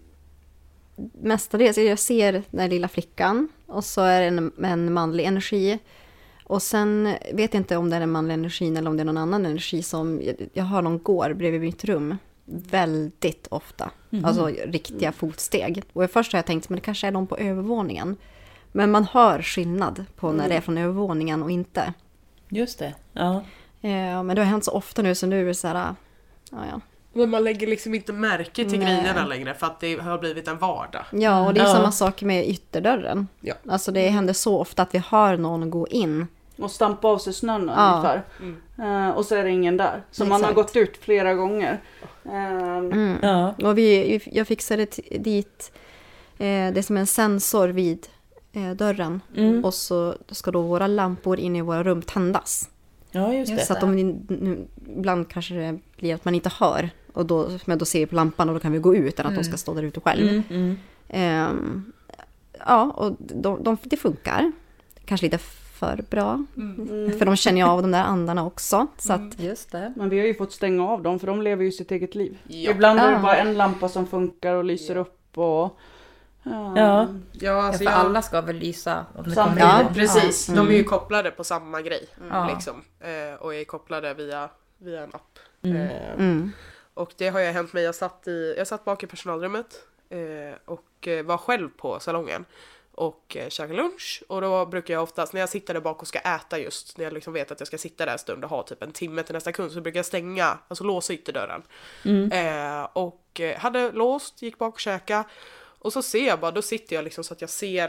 mestadels, jag ser den här lilla flickan och så är det en, en manlig energi. Och sen vet jag inte om det är en manlig energi eller om det är någon annan energi som, jag, jag har någon går bredvid mitt rum väldigt ofta. Mhm. Alltså riktiga fotsteg. Och först har jag tänkt, men det kanske är de på övervåningen. Men man hör skillnad på när det är från övervåningen och inte. Just det. Ja. Ja, men det har hänt så ofta nu så nu är det så här, ja ja. Men man lägger liksom inte märke till Nej. grejerna längre för att det har blivit en vardag. Ja, och det är Ja. samma sak med ytterdörren. Ja. Alltså det händer så ofta att vi hör någon gå in. Och stampa av sig snön Ja. ungefär. Mm. Eh, och så är det ingen där. Så man har Exakt. gått ut flera gånger. Eh, Mm. Ja. Och vi, jag fixade t- dit, eh, det är som en sensor vid eh, dörren. Mm. Och så ska då våra lampor inne i våra rum tändas. Ja, just det. Så att om vi, nu, ibland kanske det blir att man inte hör. Och då, men då ser vi på lampan och då kan vi gå ut än att Mm. de ska stå där ute själv. Mm, mm. Ehm, ja, och de, de, det funkar. Kanske lite för bra. mm. För de känner ju av de där andarna också. Så att, Just det. Men vi har ju fått stänga av dem för de lever ju sitt eget liv. Ja. Ibland är det Ja. bara en lampa som funkar och lyser upp och... Ja. Ja. Ja, Ja, alltså för jag... alla ska väl lysa om det Samtidigt. kommer Ja, in. Precis, Ja. de är ju Mm. kopplade på samma grej. Ja. Liksom. Eh, och är kopplade via, via en app. Mm. Eh, mm. Och det har ju hänt mig, jag satt, i, jag satt bak i personalrummet eh, och eh, var själv på salongen och eh, käkade lunch. Och då brukar jag oftast, när jag sitter där bak och ska äta just, när jag liksom vet att jag ska sitta där en stund och ha typ en timme till nästa kund, så brukar jag stänga, alltså låsa ytterdörren. Mm. Eh, och eh, hade låst, gick bak och käka. Och så ser jag bara, då sitter jag liksom så att jag ser,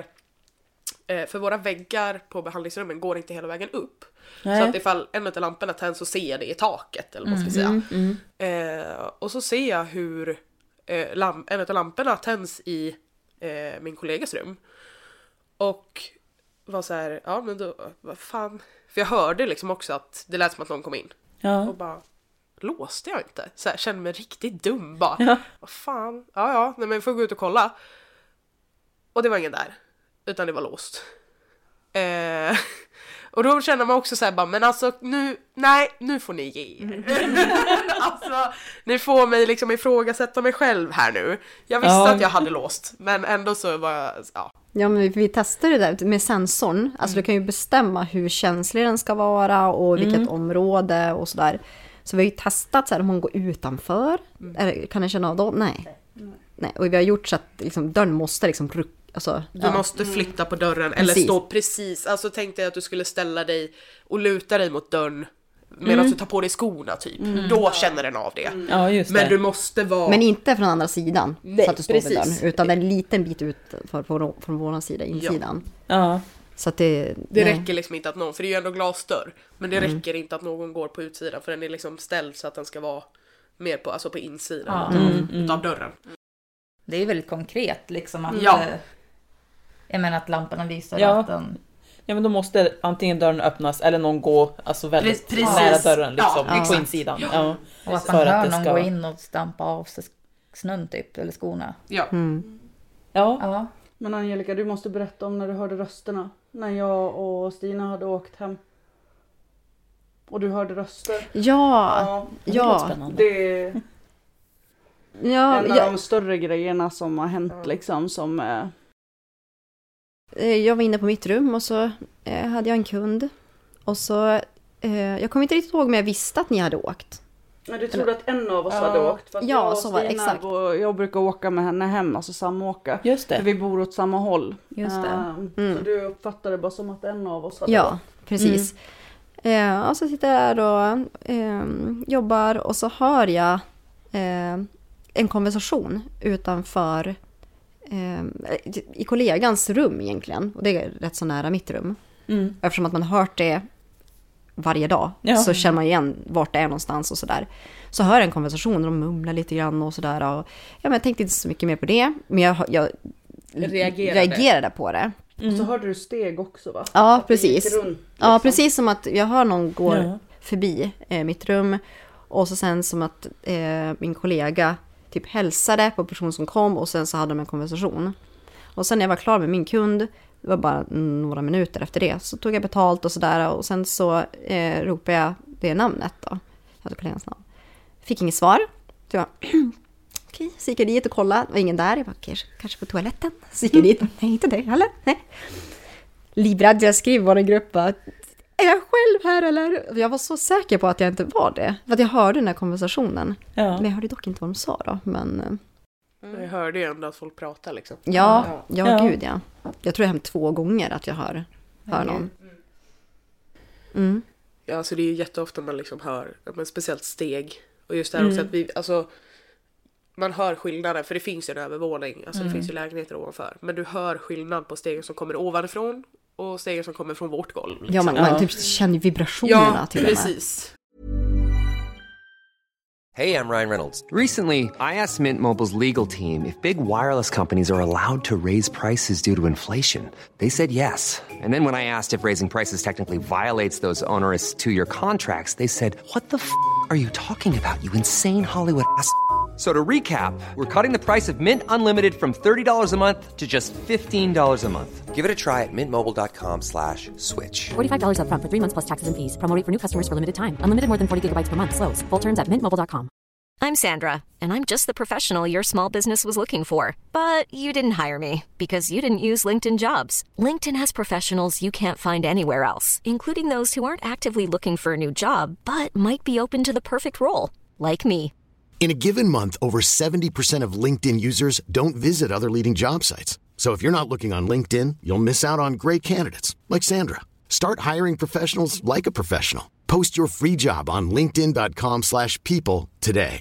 eh, för våra väggar på behandlingsrummen går inte hela vägen upp. Nej. Så att ifall en av lamporna tänds så ser jag det i taket, eller vad man ska säga. Mm, mm. Eh, och så ser jag hur eh, lam- en av lamporna tänds i eh, min kollegas rum. Och var så här, ja men då, vad fan. För jag hörde liksom också att det lät som att någon kom in. Ja. Och bara, låste jag inte? Så här, kände mig riktigt dum bara. Ja. Vad fan, ja ja, nej, men får gå ut och kolla. Och det var ingen där, utan det var låst. Eh, och då känner man också så här bara, men alltså nu, nej, nu får ni ge er. Alltså, ni får mig liksom ifrågasätta mig själv här nu. Jag visste Ja. att jag hade låst, men ändå så var jag, ja. Ja, men vi, vi testade det där med sensorn. Alltså du kan ju bestämma hur känslig den ska vara och vilket Mm. område och sådär. Så vi har ju testat så här, om hon går utanför. Eller, kan den känna av då? Nej. Nej. Och vi har gjort så att liksom, dörren måste liksom rucka. Alltså, Du ja. måste flytta på dörren eller Precis. stå precis. Alltså tänkte jag att du skulle ställa dig och luta dig mot dörren medan du tar på dig skorna typ. Då känner den av det. Ja, just Men det. du måste vara... Men inte från andra sidan. Nej, så att du står vid precis. dörren. Utan en liten bit ut för, för, från vår sida, insidan. Ja. Så att det... Det nej. räcker liksom inte att någon, för det är ju ändå glasdörr. Men det räcker inte att någon går på utsidan, för den är liksom ställd så att den ska vara mer på, alltså på insidan Ja. utav, Mm, mm. utav dörren. Det är väldigt konkret liksom att, Ja. eh, jag menar att lamporna lyser. Ja. Att den, Ja, men då måste antingen dörren öppnas eller någon gå alltså väldigt Precis. nära dörren liksom, Ja, på exakt. insidan. Ja. och att man För att hör det någon ska- gå in och stampa av sig snön typ, eller skorna. Ja. Mm. Ja. Ja. Men Angelica, du måste berätta om när du hörde rösterna. När jag och Stina hade åkt hem. Och du hörde röster. Ja, ja. ja. Det är ja, en av ja. de större grejerna som har hänt liksom. Som, eh... Jag var inne på mitt rum och så eh, hade jag en kund. Och så, eh, jag kommer inte riktigt ihåg, men jag visste att ni hade åkt. Nej, du trodde att en av oss ja. hade åkt. För att ja, jag så var det, exakt. Och jag brukar åka med henne hem, alltså samåka. Just det. För vi bor åt samma håll. Just det. Mm. Så du uppfattade bara som att en av oss hade Ja, åkt. precis. Mm. Eh, och så sitter jag där och eh, jobbar och så hör jag eh, en konversation utanför eh, i kollegans rum egentligen. Och det är rätt så nära mitt rum. Mm. Eftersom att man har hört det varje dag ja. Så känner man igen vart det är någonstans och sådär. Så hör jag en konversation och de mumlar lite grann och sådär. Och, ja, men jag tänkte inte så mycket mer på det. Men jag, jag reagerade. reagerade på det. Mm. Och så hörde du steg också, va? Ja, precis. Runt, liksom. Ja, precis som att jag hör någon gå ja. förbi eh, mitt rum. Och så sen som att eh, min kollega typ hälsade på personen som kom. Och sen så hade de en konversation. Och sen när jag var klar med min kund, det var bara några minuter efter det, så tog jag betalt och sådär. Och sen så eh, ropade jag det namnet då. Jag hade kollegans namn. Fick inget svar. Så jag, okej, så gick jag dit och kollade. Det var ingen där. Jag bara, kanske, kanske på toaletten. Så gick jag dit. Nej, inte det heller. Nej. Livrädd, jag skrev i vår grupp att är jag själv här eller? Jag var så säker på att jag inte var det. För att jag hörde den här konversationen. Ja. Men jag hörde dock inte vad de sa då. Men... Mm. Jag hörde ju ändå att folk pratar liksom. Ja, ja, ja, ja. Gud ja. Jag tror det hem två gånger att jag hör, hör mm. någon. Mm. Ja, alltså det är ju jätteofta man liksom hör, men speciellt steg. Och just det här mm. också att vi, alltså man hör skillnaden, för det finns ju en övervåning. Alltså mm. det finns ju lägenheter ovanför. Men du hör skillnad på stegen som kommer ovanifrån och stegen som kommer från vårt golv. Liksom. Ja, man, man typ känner vibrationerna ja, till och med. Precis. Hey, I'm Ryan Reynolds. Recently, I asked Mint Mobile's legal team if big wireless companies are allowed to raise prices due to inflation. They said yes. And then when I asked if raising prices technically violates those onerous two-year contracts, they said, what the f*** are you talking about, you insane Hollywood ass f- So to recap, we're cutting the price of Mint Unlimited from thirty dollars a month to just fifteen dollars a month. Give it a try at mintmobile.com slash switch. forty-five dollars up front for three months plus taxes and fees. Promo rate for new customers for limited time. Unlimited more than forty gigabytes per month. Slows full terms at mint mobile dot com. I'm Sandra, and I'm just the professional your small business was looking for. But you didn't hire me because you didn't use LinkedIn Jobs. LinkedIn has professionals you can't find anywhere else, including those who aren't actively looking for a new job, but might be open to the perfect role, like me. In a given month, over seventy percent of LinkedIn users don't visit other leading job sites. So if you're not looking on LinkedIn, you'll miss out on great candidates like Sandra. Start hiring professionals like a professional. Post your free job on linkedin.com slash people today.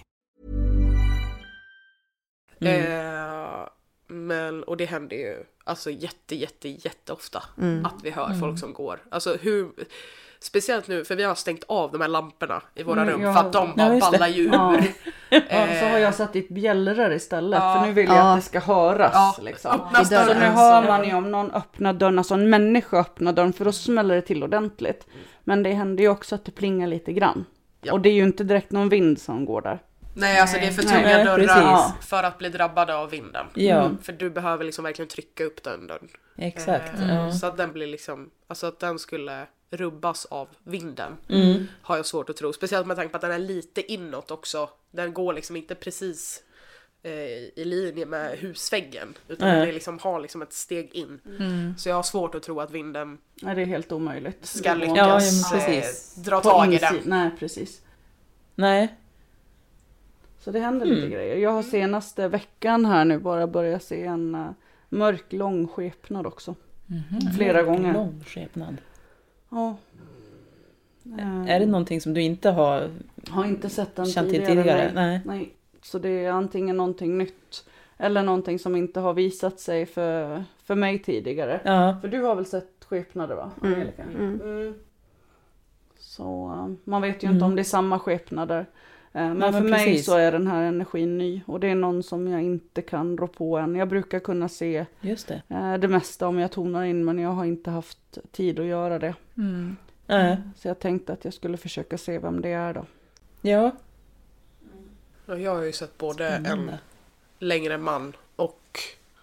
Mm. Eh, men, och det händer ju alltså jätte, jätte, jätte ofta mm. att vi hör mm. folk som går. Alltså hur... Speciellt nu, för vi har stängt av de här lamporna i våra mm, rum ja, för att de bara ja, ballar ju ur. Ja. ja, så har jag satt dit bjällrar istället, ja, för nu vill jag ja. att det ska höras. Ja, liksom. Så nu hör man ju om någon öppnar dörren, alltså en människa öppnar dörren, för då smäller det till ordentligt. Men det händer ju också att det plingar lite grann. Ja. Och det är ju inte direkt någon vind som går där. Nej, alltså det är för tunga Nej, dörrar precis. för att bli drabbade av vinden. Ja. Mm. För du behöver liksom verkligen trycka upp den dörren. Exakt. Eh, ja. Så att den blir liksom, alltså att den skulle rubbas av vinden. Mm. Har jag svårt att tro. Speciellt med tanke på att den är lite inåt också. Den går liksom inte precis eh, i linje med husväggen. Utan mm. den liksom har liksom ett steg in. Mm. Så jag har svårt att tro att vinden Nej, det är helt omöjligt. ska lyckas ja, ja, precis. Eh, dra tag i den. Nej, precis. Nej. Så det händer mm. lite grejer. Jag har senaste veckan här nu bara börjat se en uh, mörk lång skepnad också. Mm-hmm. Flera mörk, gånger. Lång skepnad. Ja. Uh, är det någonting som du inte har, har inte sett den känt tidigare? till tidigare? Nej. Nej. Nej. Så det är antingen någonting nytt eller någonting som inte har visat sig för, för mig tidigare. Ja. För du har väl sett skepnader, va? Mm. Mm. Mm. Så uh, man vet ju mm. inte om det är samma skepnader. Men, men för precis. mig så är den här energin ny. Och det är någon som jag inte kan rå på än. Jag brukar kunna se Just det. Eh, det mesta om jag tonar in. Men jag har inte haft tid att göra det. Mm. Mm. Så jag tänkte att jag skulle försöka se vem det är då. Ja. Jag har ju sett både Spännande. en längre man och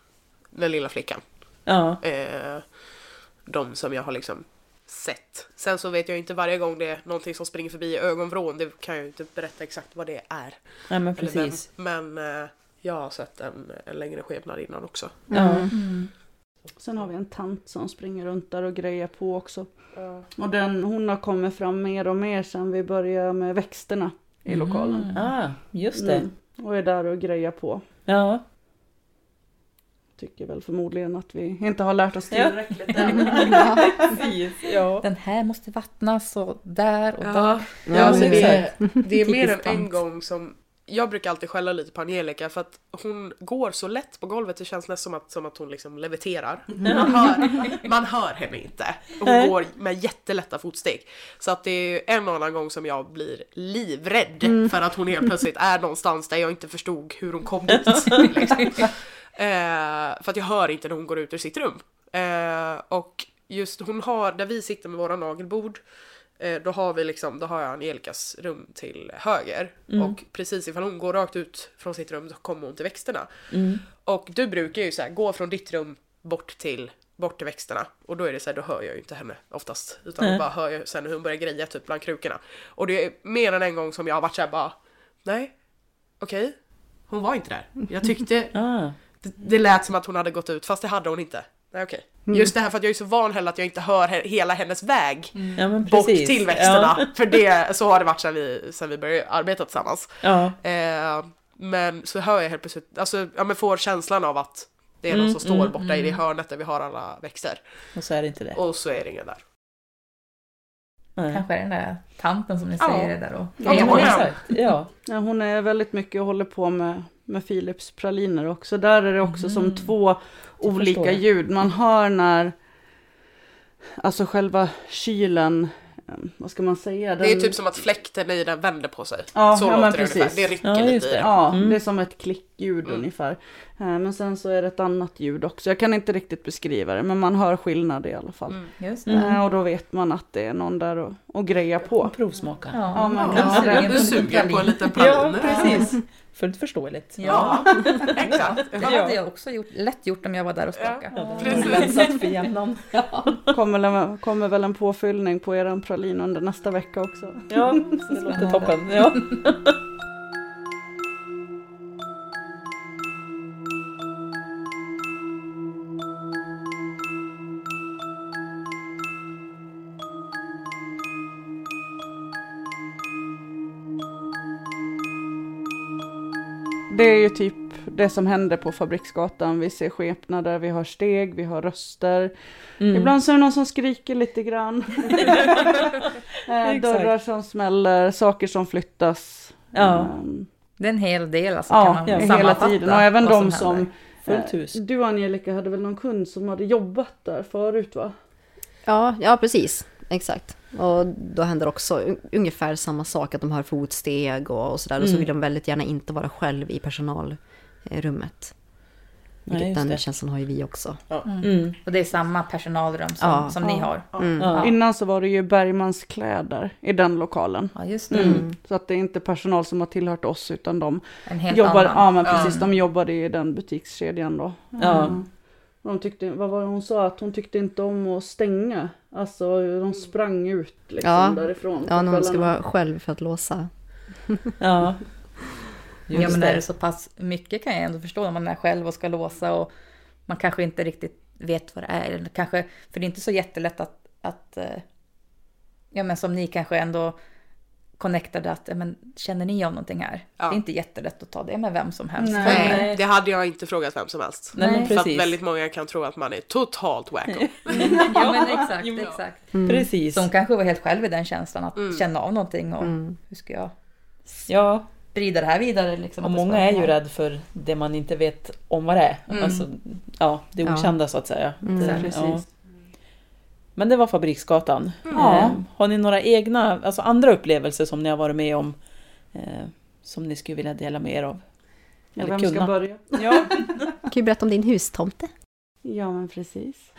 den lilla flickan. Ja. Eh, de som jag har liksom sett. Sen så vet jag inte varje gång det är någonting som springer förbi i ögonvrån. Det kan jag ju inte berätta exakt vad det är. Ja, men precis. Men, men eh, jag har sett en, en längre skepnad innan också. Ja. Mm. Sen har vi en tant som springer runt där och grejer på också. Ja. Och den, hon har kommit fram mer och mer sen vi började med växterna i Mm. lokalen. Ah, just det. Mm. Och är där och grejer på. Ja. Tycker väl förmodligen att vi inte har lärt oss tillräckligt än. Ja. Precis, ja. Den här måste vattnas och där och Ja. där. Ja, ja, alltså det, är, det är mer än Typiskt en tant. gång som jag brukar alltid skälla lite på Angelica för att hon går så lätt på golvet. Det känns nästan som att, som att hon liksom leviterar. Man hör, man hör henne inte. Hon Nej. går med jättelätta fotsteg. Så att det är en och annan gång som jag blir livrädd Mm. för att hon helt plötsligt är någonstans där jag inte förstod hur hon kom dit. Liksom. eh, för att jag hör inte när hon går ut ur sitt rum. Eh, och just hon har, där vi sitter med våra nagelbord, då har vi liksom, då har jag Angelicas rum till höger. Mm. Och precis ifall hon går rakt ut från sitt rum så kommer hon till växterna. Mm. Och du brukar ju så här, gå från ditt rum bort till, bort till växterna. Och då är det så här, då hör jag ju inte henne oftast. Utan Nej. bara hör jag sen hur hon börjar greja typ bland krukorna. Och det är mer än en gång som jag har varit så här bara, nej, okej, okay. Hon var inte där. Jag tyckte, Ah. det, det lät som att hon hade gått ut, fast det hade hon inte. Nej, okej. Mm. Just det här för att jag är så van heller att jag inte hör he- hela hennes väg Ja, men bort precis. till växterna. Ja. För det, så har det varit sedan vi, sedan vi började arbeta tillsammans. Ja. Eh, men så hör jag helt plötsligt, alltså ja, men får känslan av att det är någon Mm, som står mm, borta i det hörnet där vi har alla växter. Och så är det inte det. Och så är det ingen där. Nej. Kanske är den där tanten som ni Ja. säger är där och Ja, Ja, men- exakt. Ja. Ja, hon är väldigt mycket och håller på med, med Philips praliner också. Där är det också Mm. som två olika förstår. ljud. Man hör när, alltså själva kylen, eh, vad ska man säga? Den, Det är typ som att fläkten i den vänder på sig. Ja, så ja, låter men det precis. ungefär. Det rycker Ja, lite just i det. det. Ja, Mm. det är som ett klickljud Mm. ungefär. Eh, Men sen så är det ett annat ljud också. Jag kan inte riktigt beskriva det, men man hör skillnad i alla fall. Mm. Just det. Eh, Och då vet man att det är någon där och, och grejar på. Provsmaka. Ja, Ja, men- ja, ja, Du suger på en liten Ja, pralin. precis. Fullt förståeligt. Ja, exakt. Det hade jag också gjort, lätt gjort om jag var där och skakade. Ja, Precis. precis. Satt för jämnan. Kommer, väl- kommer väl en påfyllning på eran pralin under nästa vecka också. Ja, så det låter toppen. Ja. Det är ju typ det som händer på Fabriksgatan. Vi ser skepnader, vi har steg, vi har röster. Mm. Ibland så är det någon som skriker lite grann. eh, dörrar som smäller, saker som flyttas. Ja. Ehm, Det är en hel del alltså, Ja, kan man ja, hela sammanfatta tiden. Och även vad de som som... händer. Fullt hus. eh, Du Angelica hade väl någon kund som hade jobbat där förut, va? Ja, ja, precis. Exakt. Och då händer också un- ungefär samma sak, att de har fotsteg och, och sådär. Och så Mm. vill de väldigt gärna inte vara själv i personalrummet. Nej, Vilket just den det. känslan har ju vi också. Mm. Och det är samma personalrum som, Ja. som ni har. Mm. Ja. Innan så var det ju Bergmans kläder i den lokalen. Ja, just det. Mm. Så att det är inte personal som har tillhört oss, utan de En helt jobbar, annan. ja men precis, Ja. de jobbade i den butikskedjan då. Ja. Mm. De tyckte, vad var det hon sa? Att hon tyckte inte om att stänga. Alltså de sprang ut liksom Ja. därifrån. Ja, på när man ska kvällarna. vara själv för att låsa. Ja. Ja, Just men är det. det så pass mycket kan jag ändå förstå när man är själv och ska låsa och man kanske inte riktigt vet vad det är. Eller kanske, för det är inte så jättelätt att, att eh, ja men som ni kanske ändå connectade att, ja, men känner ni om någonting här? Ja. Det är inte jättelätt att ta det med vem som helst. Nej. För- Nej, det hade jag inte frågat vem som helst. Nej, men Nej. För att precis. väldigt många kan tro att man är totalt wacko. Ja men exakt, Jo, ja. exakt. Precis. Så hon kanske var helt själv i den känslan att Mm. känna av någonting och Mm. hur ska jag Ja, sprida det här vidare liksom. och att det många ska- är ju rädd för det man inte vet om vad det är. Mm. Alltså, ja, det Ja. okända så att säga. Mm. Det- Precis. ja. Men det var Fabriksgatan. Ja. Eh, har ni några egna, alltså andra upplevelser som ni har varit med om eh, som ni skulle vilja dela med er av? Ja, Eller vem ska kunna? börja? Ja. Kan du berätta om din hustomte? Ja, men precis.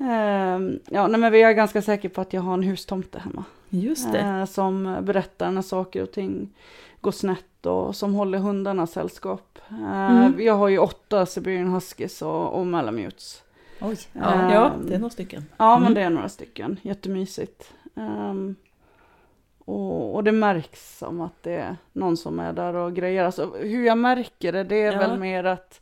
uh, ja, nej, men vi är ganska säkra på att jag har en hustomte hemma. Just det. Uh, som berättar när saker och ting går snett och som håller hundarna sällskap. Uh, mm. Jag har ju åtta Siberian Huskies och, och Malamutes. Oj, ja, uh, ja, det är några stycken. Ja, mm. men det är några stycken. Jättemysigt. Um, och, och det märks som att det är någon som är där och grejer. Alltså, hur jag märker det, det är ja. väl mer att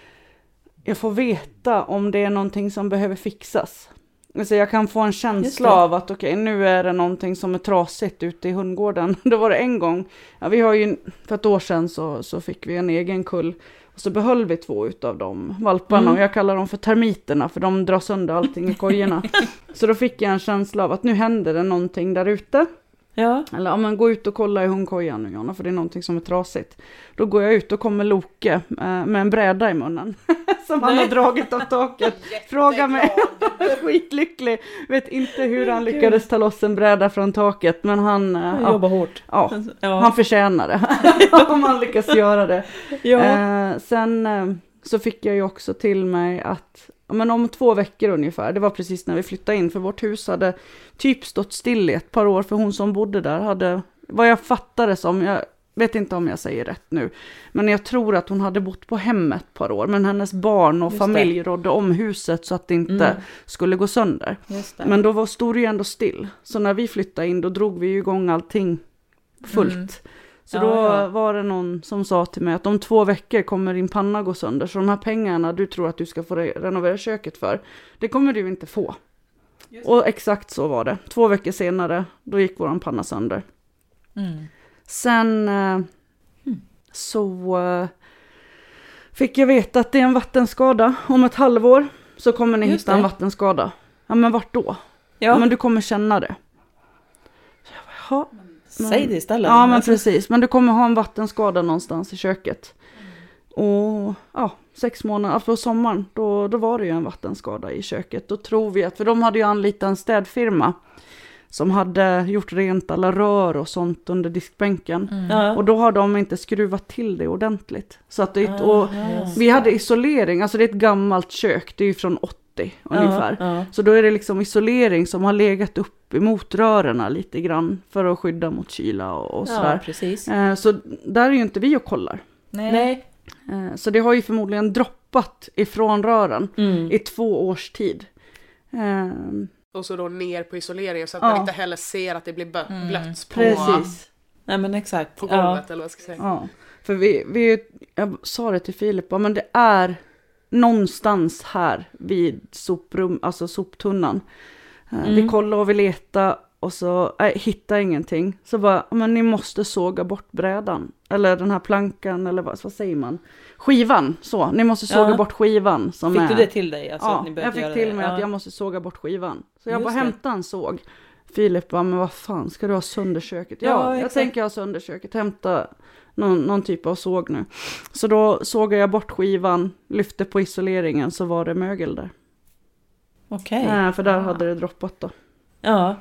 jag får veta om det är någonting som behöver fixas. Alltså jag kan få en känsla av att okej, okay, nu är det någonting som är trasigt ute i hundgården. Det var det en gång. Ja, vi har ju, för ett år sedan så, så fick vi en egen kull. Och så behöll vi två utav de valparna. Mm. Och jag kallar dem för termiterna. För de drar sönder allting i kojorna. Så då fick jag en känsla av att nu händer det någonting där ute. Ja. Eller om man går ut och kollar i hundkojan nu, Jonna, för det är någonting som är trasigt. Då går jag ut och kommer Loke eh, med en bräda i munnen. Som han har dragit av taket. Fråga mig. Skitlycklig. Vet inte hur han lyckades ta loss en bräda från taket. Men han eh, ja, jobbar hårt. Ja, ja, han förtjänar det. Om han lyckas göra det. Ja. Eh, sen eh, så fick jag ju också till mig att men om två veckor ungefär, det var precis när vi flyttade in, för vårt hus hade typ stått still i ett par år, för hon som bodde där hade, vad jag fattade som, jag vet inte om jag säger rätt nu, men jag tror att hon hade bott på hemmet ett par år, men hennes barn och familj rådde om huset så att det inte mm. skulle gå sönder. Men då var, stod det ju ändå still, så när vi flyttade in då drog vi ju igång allting fullt. Mm. Så ja, då ja. var det någon som sa till mig att om två veckor kommer din panna gå sönder. Så de här pengarna du tror att du ska få re- renovera köket för, det kommer du inte få. Och exakt så var det. Två veckor senare, då gick våran panna sönder. Mm. Sen eh, mm. så eh, fick jag veta att det är en vattenskada. Om ett halvår så kommer ni Just hitta det. en vattenskada. Ja, men vart då? Ja. Ja, men du kommer känna det. Så jag bara, ja. Men, säg det istället. Ja, men precis. Men du kommer ha en vattenskada någonstans i köket. Mm. Och ja, sex månader, alltså på sommaren, då, då var det ju en vattenskada i köket. Då tror vi att, för de hade ju anlitat en städfirma som hade gjort rent alla rör och sånt under diskbänken. Mm. Och då har de inte skruvat till det ordentligt. Så att det, och vi hade isolering, alltså det är ett gammalt kök, det är ju från åttio ungefär. Ja, ja. Så då är det liksom isolering som har legat upp emot rörerna lite grann för att skydda mot kyla och, och sådär. Ja, precis. Eh, så där är ju inte vi och kollar. Nej. Nej. Eh, så det har ju förmodligen droppat ifrån rören mm. i två års tid. Eh, och så då ner på isoleringen så att ja. man inte heller ser att det blir blött mm. på, precis. Nej, men exakt. på golvet ja. eller vad jag ska säga. Ja. För vi, vi, jag sa det till Filip, men det är någonstans här vid soprum, alltså soptunnan. Mm. Vi kollar och vi letar och så äh, hittar ingenting. Så bara, men ni måste såga bort brädan. Eller den här plankan, eller vad, vad säger man? Skivan, så. Ni måste såga ja. bort skivan. Som fick är, du det till dig? Alltså, ja, att ni jag fick till mig ja. att jag måste såga bort skivan. Så jag Just bara hämtade en såg. Filip bara, men vad fan, ska du ha sönderköket? Ja, ja jag exakt. tänker ha sönderköket. Hämta någon, någon typ av såg nu. Så då sågade jag bort skivan, lyfte på isoleringen, så var det mögel där. Okej. Okay. Äh, för där ja. hade det droppat då. Ja.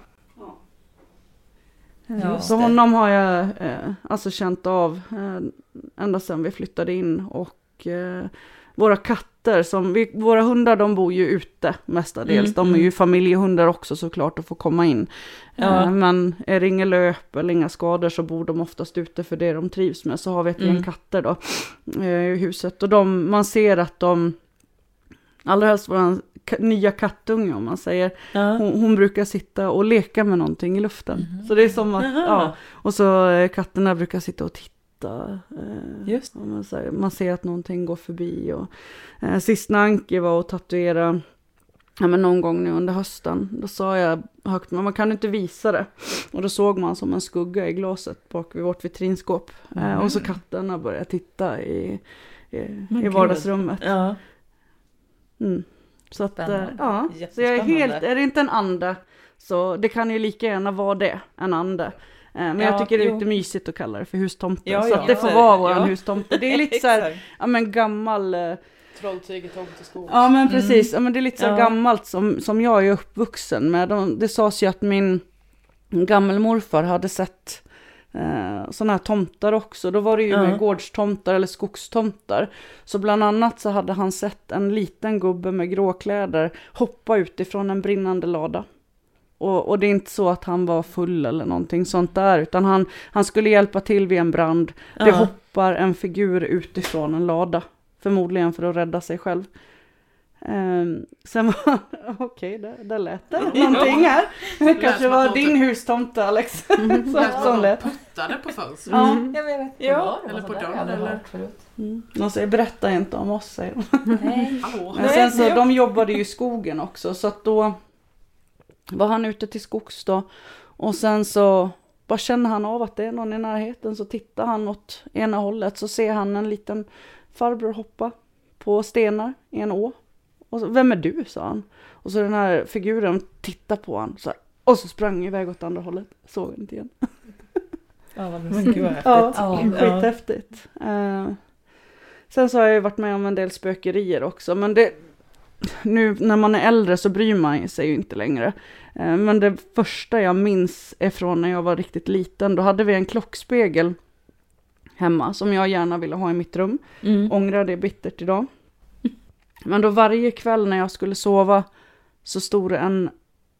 ja. Så honom har jag eh, alltså känt av eh, ända sedan vi flyttade in. Och eh, våra katter, som vi, våra hundar de bor ju ute mestadels. Mm, de är ju familjehundar också såklart och får komma in. Ja. Eh, men är det inga löp eller inga skador så bor de oftast ute för det de trivs med. Så har vi ett mm. gäng katter då eh, i huset. Och de, man ser att de, allra helst våran nya kattunge om man säger, ja. hon, hon brukar sitta och leka med någonting i luften. Mm. Så det är som att, Jaha. ja, och så eh, katterna brukar sitta och titta. Eh, Just. Och man, säger, man ser att någonting går förbi. Och, eh, sist när Anki var och tatuerade, ja, men någon gång nu under hösten, då sa jag högt, men man kan inte visa det. Och då såg man som en skugga i glaset bak vid vårt vitrinskåp. Mm. Eh, och så katterna började titta i, i, i vardagsrummet. Ja. Mm. Så att, äh, ja, så jag är helt, är det inte en ande, så det kan ju lika gärna vara det, en ande. Eh, men ja, jag tycker det är jo. lite mysigt att kalla det för hustomte. Ja, så ja. att det får vara våran ja. hustomte. Det är lite så här, ja men gammal... Eh, Trolltyget tomteskog. Ja men precis, mm. ja, men det är lite så ja. gammalt som, som jag är uppvuxen med. De, det sades ju att min gammelmorfar hade sett eh, sådana här tomtar också. Då var det ju Ja. med gårdstomtar eller skogstomtar. Så bland annat så hade han sett en liten gubbe med gråkläder hoppa utifrån en brinnande lada. Och, och det är inte så att han var full eller någonting sånt där, utan han, han skulle hjälpa till vid en brand. Det Ja. hoppar en figur utifrån en lada, förmodligen för att rädda sig själv. Um, sen var, okej, okay, där, där lät det någonting här. Det kanske var din hustomte, Alex. Mm. så, som lät. Puttade på fönstret. Ja. Mm. Jag vet, Ja. Eller på dörren. Eller... Mm. De säger, berätta inte om oss, säger de. Nej. Men sen så, de jobbade ju i skogen också, så att då var han ute till skogs då. Och sen så bara känner han av att det är någon i närheten, så tittar han åt ena hållet, så ser han en liten farbror hoppa på stenar i en å. Och så, vem är du, sa han. Och så den här figuren tittar på han så här, och så sprang iväg åt andra hållet. Såg han inte igen. Ja, vad men gud vad häftigt. Ja, Ja. skithäftigt. Uh, sen så har jag ju varit med om en del spökerier också. Men det, nu när man är äldre så bryr man sig ju inte längre. Uh, men det första jag minns är från när jag var riktigt liten. Då hade vi en klockspegel hemma som jag gärna ville ha i mitt rum. Mm. Ångrar det bittert idag. Men då varje kväll när jag skulle sova så stod det en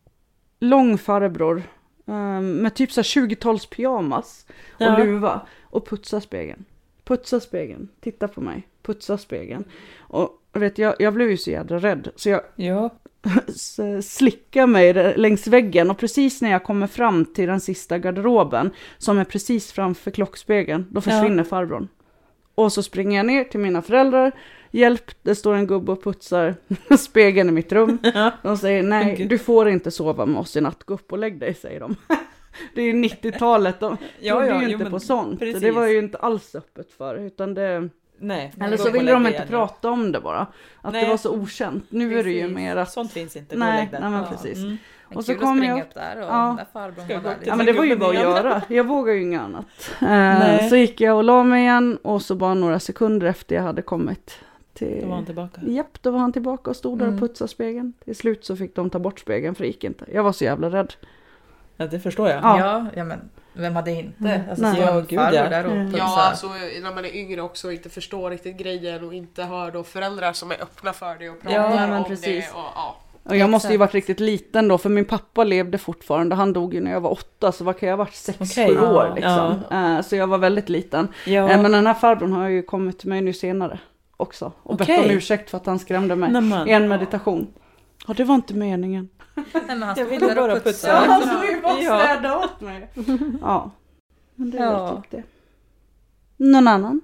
lång farbror um, med typ så här tjugo-tals pyjamas och Ja. luva och putsa spegeln. Putsa spegeln, titta på mig, putsa spegeln. Och vet, jag, jag blev ju så jädra rädd så jag Ja. slickade mig längs väggen, och precis när jag kommer fram till den sista garderoben som är precis framför klockspegeln, då försvinner Ja. farbrorn. Och så springer jag ner till mina föräldrar. Hjälp, det står en gubbe och putsar spegeln i mitt rum. Ja. De säger, nej, Gud. du får inte sova med oss i natt. Gå upp och lägg dig, säger de. Det är ju nittiotalet, de Ja, trodde ja, ju jo, inte men på sånt. precis. Det var ju inte alls öppet för, utan det... Nej. Eller gå så upp och ville lägg de dig inte igen, prata om det bara. Att Nej. det var så okänt. Nu är det ju Precis. mer att... Sånt finns inte. Gå och Nej, lägg dig. nej men Ja. precis. Mm. Och så kul kom att springa jag upp där och ja. där farbrorn Ska var gå där. till Ja, men det var ju gubben bara att igen. göra. Jag vågar ju inget annat. Eh, Nej. så gick jag och la mig igen, och så bara några sekunder efter jag hade kommit till... Då var han tillbaka. Japp, då var han tillbaka och stod där Mm. och putsade spegeln. Till slut så fick de ta bort spegeln, för det gick inte. Jag var så jävla rädd. Ja, det förstår jag. Ja. Ja, ja men vem hade inte? Alltså, Nej. så Ja, en gud, farbror ja. där och Mm. putsar. Ja, alltså när man är yngre också och inte förstår riktigt grejen och inte har då föräldrar som är öppna för det och pratar Ja, men om precis. det. Och, ja. Och jag måste ju Exakt. varit riktigt liten då, för min pappa levde fortfarande. Han dog ju när jag var åtta, så vad kan jag ha varit? Sex, Okej. sju Ja, år liksom. Eh, Så jag var väldigt liten. Ja. Eh, Men den här farbrorn har ju kommit till mig nu senare också. Och bett Okej. om ursäkt för att han skrämde mig Nämen. i en meditation. Ja, det var inte meningen. Nej, men han Jag stod ville där och bara putsade. putsa. Ja, han skulle ju bara Ja. städa åt mig. Ja, men det var Ja. typ det. Någon annan?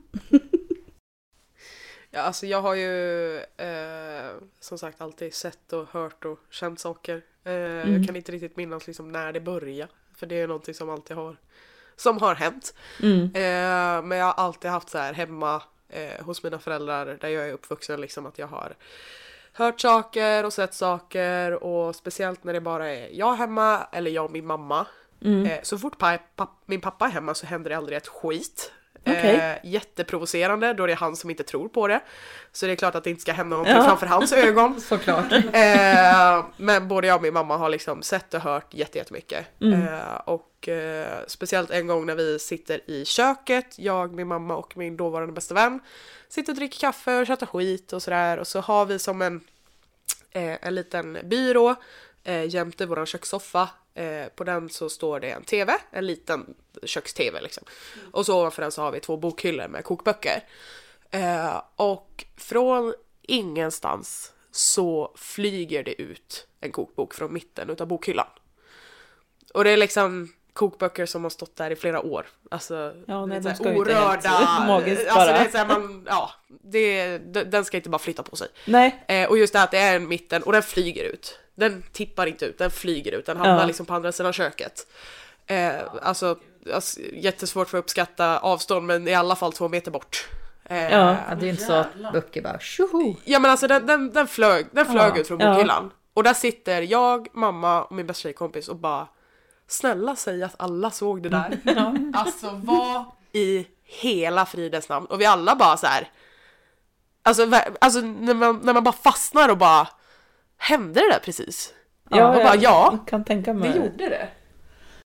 Ja, alltså jag har ju eh, som sagt alltid sett och hört och känt saker. Eh, Mm. Jag kan inte riktigt minnas liksom när det började. För det är någonting som alltid har, som har hänt. Mm. Eh, men jag har alltid haft så här hemma eh, hos mina föräldrar där jag är uppvuxen liksom att jag har hört saker och sett saker. Och speciellt när det bara är jag hemma eller jag och min mamma. Mm. Eh, så fort pa- pa- min pappa är hemma så händer det aldrig ett skit. Okej. Eh, jätteprovocerande då det är han som inte tror på det. Så det är klart att det inte ska hända någonting Ja. framför hans ögon. Såklart. Eh, men både jag och min mamma har liksom sett och hört jätte- jättemycket. Mm. Eh, och eh, speciellt en gång när vi sitter i köket, jag, min mamma och min dåvarande bästa vän sitter och dricker kaffe och tjatar skit och sådär. Och så har vi som en, eh, en liten byrå eh, jämte våran kökssoffa. Eh, på den så står det en tv, en liten köks-tv liksom. Och så ovanför den så har vi två bokhyllor med kokböcker. Eh, och från ingenstans så flyger det ut en kokbok från mitten utav bokhyllan. Och det är liksom kokböcker som har stått där i flera år. Alltså, Ja, nej, lite de så här ska ju inte orörda. helt magiskt Alltså bara. det är så här, man, ja, det, den ska inte bara flytta på sig. Nej. Eh, och just det här att det är en mitten och den flyger ut. Den tippar inte ut, den flyger ut. Den hamnar Ja. liksom på andra sidan köket. Eh, alltså, alltså, jättesvårt för att uppskatta avstånd, men i alla fall två meter bort. Eh, Ja, det är ju inte så att böcker bara tjoho. Ja men alltså den, den, den flög, den flög Ja. ut från Ja. bokhyllan. Och där sitter jag, mamma och min bästa tjejkompis och bara snälla säg att alla såg det där. Alltså vad i hela fridens namn. Och vi alla bara så här. Alltså, ver- alltså när, man, när man bara fastnar och bara hände det där precis? Ja, och bara, jag ja, kan tänka mig. vi gjorde det.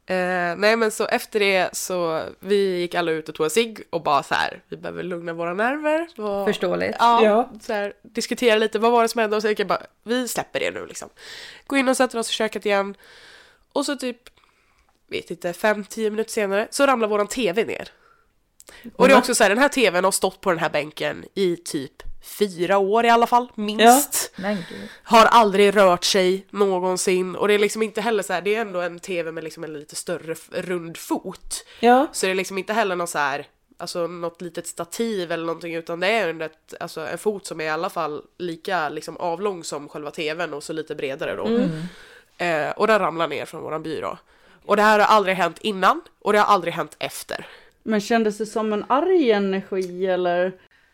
Eh, nej men så efter det så vi gick alla ut och tog en cigg och bara så här, vi behöver lugna våra nerver. Och, Förståeligt. Ja, Ja. Så här, diskutera lite, vad var det som hände? Och så gick jag bara, vi släpper det nu liksom. Gå in och sätter oss i köket igen. Och så typ, vet inte, fem, tio minuter senare så ramlar våran tv ner. Och det är också så här, den här tvn har stått på den här bänken i typ fyra år i alla fall, minst. Ja. Har aldrig rört sig någonsin. Och det är liksom inte heller så här, det är ändå en tv med liksom en lite större rund fot. Ja. Så det är liksom inte heller någon så här, alltså något litet stativ eller någonting, utan det är ett, alltså en fot som är i alla fall lika liksom avlång som själva tvn och så lite bredare då. Mm. Eh, och den ramlar ner från våran byrå. Och det här har aldrig hänt innan och det har aldrig hänt efter. Men kändes det som en arg energi eller?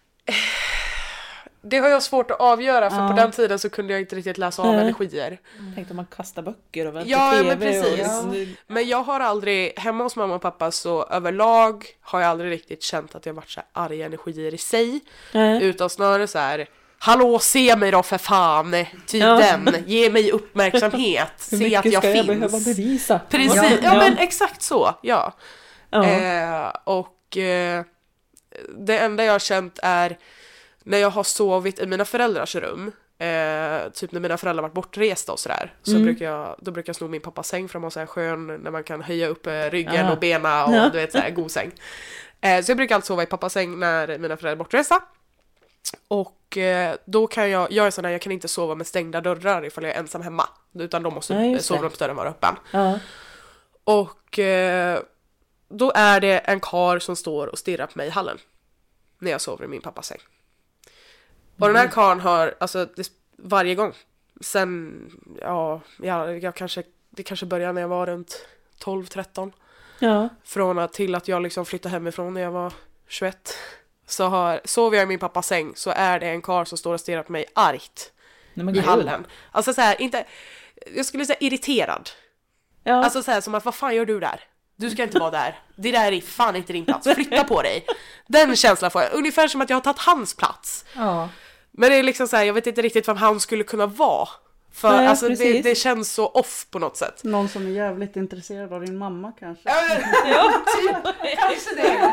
Det har jag svårt att avgöra, för Ja. på den tiden så kunde jag inte riktigt läsa av Nej. energier. Mm. Tänkte om man kastar böcker och väntar Ja, tv. men precis. Och... Ja. Men jag har aldrig, hemma hos mamma och pappa så överlag har jag aldrig riktigt känt att jag varit så här arga energier i sig. Nej. Utan snarare så här, hallå, se mig då för fan, typ Ja. den, ge mig uppmärksamhet, Hur se att mycket jag ska jag finns. behöva bevisa? Precis, Ja. ja, Ja. men exakt så, ja. Ja. Eh, och eh, det enda jag har känt är när jag har sovit i mina föräldrars rum, eh, typ när mina föräldrar varit bortresta och sådär, så Mm. brukar jag, då brukar jag sno min pappas säng för att ha så här skön, när man kan höja upp eh, ryggen Ja. och bena och Ja. du vet så här, god säng. Eh, så jag brukar alltid sova i pappas säng när mina föräldrar är bortresta. Och eh, då kan jag, jag är sån där, jag kan inte sova med stängda dörrar ifall jag är ensam hemma, utan då måste Ja, just det. sovrumsdörren vara öppen. Ja. Och eh, då är det en kar som står och stirrar på mig i hallen när jag sover i min pappas säng. Och den här karln har, alltså det, varje gång sen, ja, jag, jag kanske, det kanske började när jag var runt tolv tretton. Ja. Från att till att jag liksom flyttade hemifrån när jag var tjugoett. Så har, sover jag i min pappas säng så är det en karl som står och stirrar på mig argt. Nej, men i gud. hallen. Alltså så här, inte, jag skulle säga irriterad. Ja. Alltså så här, som att, vad fan gör du där? Du ska inte vara där. Det där är fan inte din plats. Flytta på dig. Den känslan får jag. Ungefär som att jag har tagit hans plats. Ja. Men det är liksom så här, jag vet inte riktigt vem han skulle kunna vara. För Nej, alltså det, precis. det känns så off på något sätt. Någon som är jävligt intresserad av din mamma kanske. Ja, typ. Kanske det.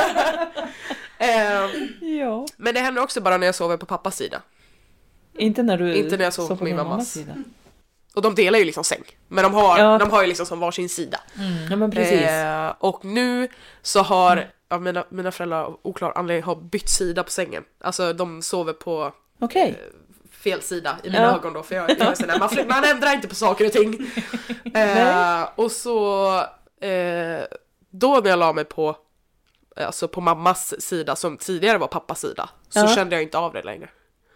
Eh, Ja. Men det händer också bara när jag sover på pappas sida. Inte när du Inte när jag sover sov på min din mammas. sida. Och de delar ju liksom säng. Men de har, Ja. de har ju liksom som varsin sida. Ja, men precis. Eh, och nu så har ja, mina, mina föräldrar av oklar anledning har bytt sida på sängen. Alltså de sover på Okej. fel sida i mina Ja. ögon då. För jag, jag är sån där, man, fly- man ändrar inte på saker och ting. Eh, och så eh, då när jag la mig på alltså på mammas sida som tidigare var pappas sida, så Ja. kände jag inte av det längre.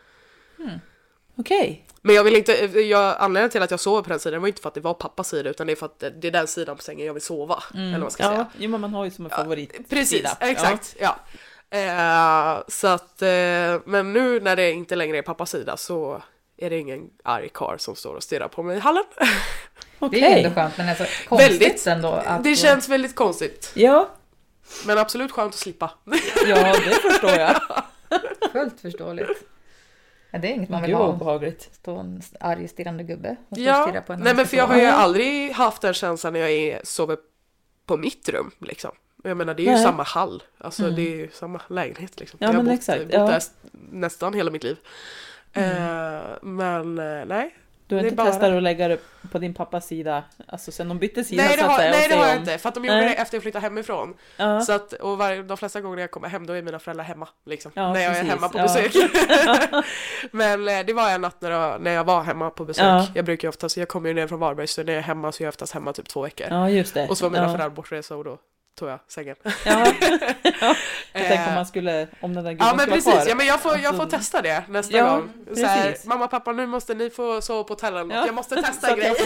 Okej. Men jag vill inte, jag, anledningen till att jag sover på den sidan var inte för att det var pappas sida, utan det är för att det är den sidan på sängen jag vill sova. Eller vad man ska Ja, säga. jo, men man har ju som en favorit. Precis, sida. exakt. Ja. Eh, så att, eh, men nu när det inte längre är pappas sida så är det ingen arg karl som står och stirrar på mig i hallen. Det är ändå skönt, men alltså konstigt Väldigt. ändå. Att Det känns väldigt konstigt. Ja. Men absolut skönt att slippa. Ja, det förstår jag. Fullt förståeligt. Ja, det är inget man vill Gud, vad ha. obehagligt. Stå en arg stirrande gubbe och stå och Ja, stirra på en nej men för jag har ju Ja. aldrig haft den känslan när jag är, sover på mitt rum liksom. Jag menar det är ju Nej. samma hall, alltså Mm. det är ju samma lägenhet liksom. Ja, jag har men bott, exakt, bott ja. där s- nästan hela mitt liv. Eh, men eh, nej. Du har Det är inte bara- testat att lägga det på din pappas sida, alltså sen de bytte sida Nej det så att har, säga, och nej, det se har jag om- inte, för att de gjorde Nej. det efter jag flyttade hemifrån. Ja. Så att, och var, de flesta gånger jag kommer hem då är mina föräldrar hemma liksom, Ja, när jag precis. är hemma på Ja. besök. Men eh, det var en natt när jag, när jag var hemma på besök. Ja. Jag brukar ju oftast, jag kommer ju ner från Varberg, så när jag är hemma så är jag oftast hemma typ två veckor. Ja, just det. Och så var mina Ja. föräldrar bortresa och då tog jag sängen. Ja. ja. Jag tänkte om Eh, man skulle, om den där gubben Ja men skulle precis, vara kvar. ja, men jag får, jag får Alltså- testa det nästa Ja, gång. Så här, precis. mamma, pappa, nu måste ni få sova på hotellen. Ja. Jag måste Så testa att en grej.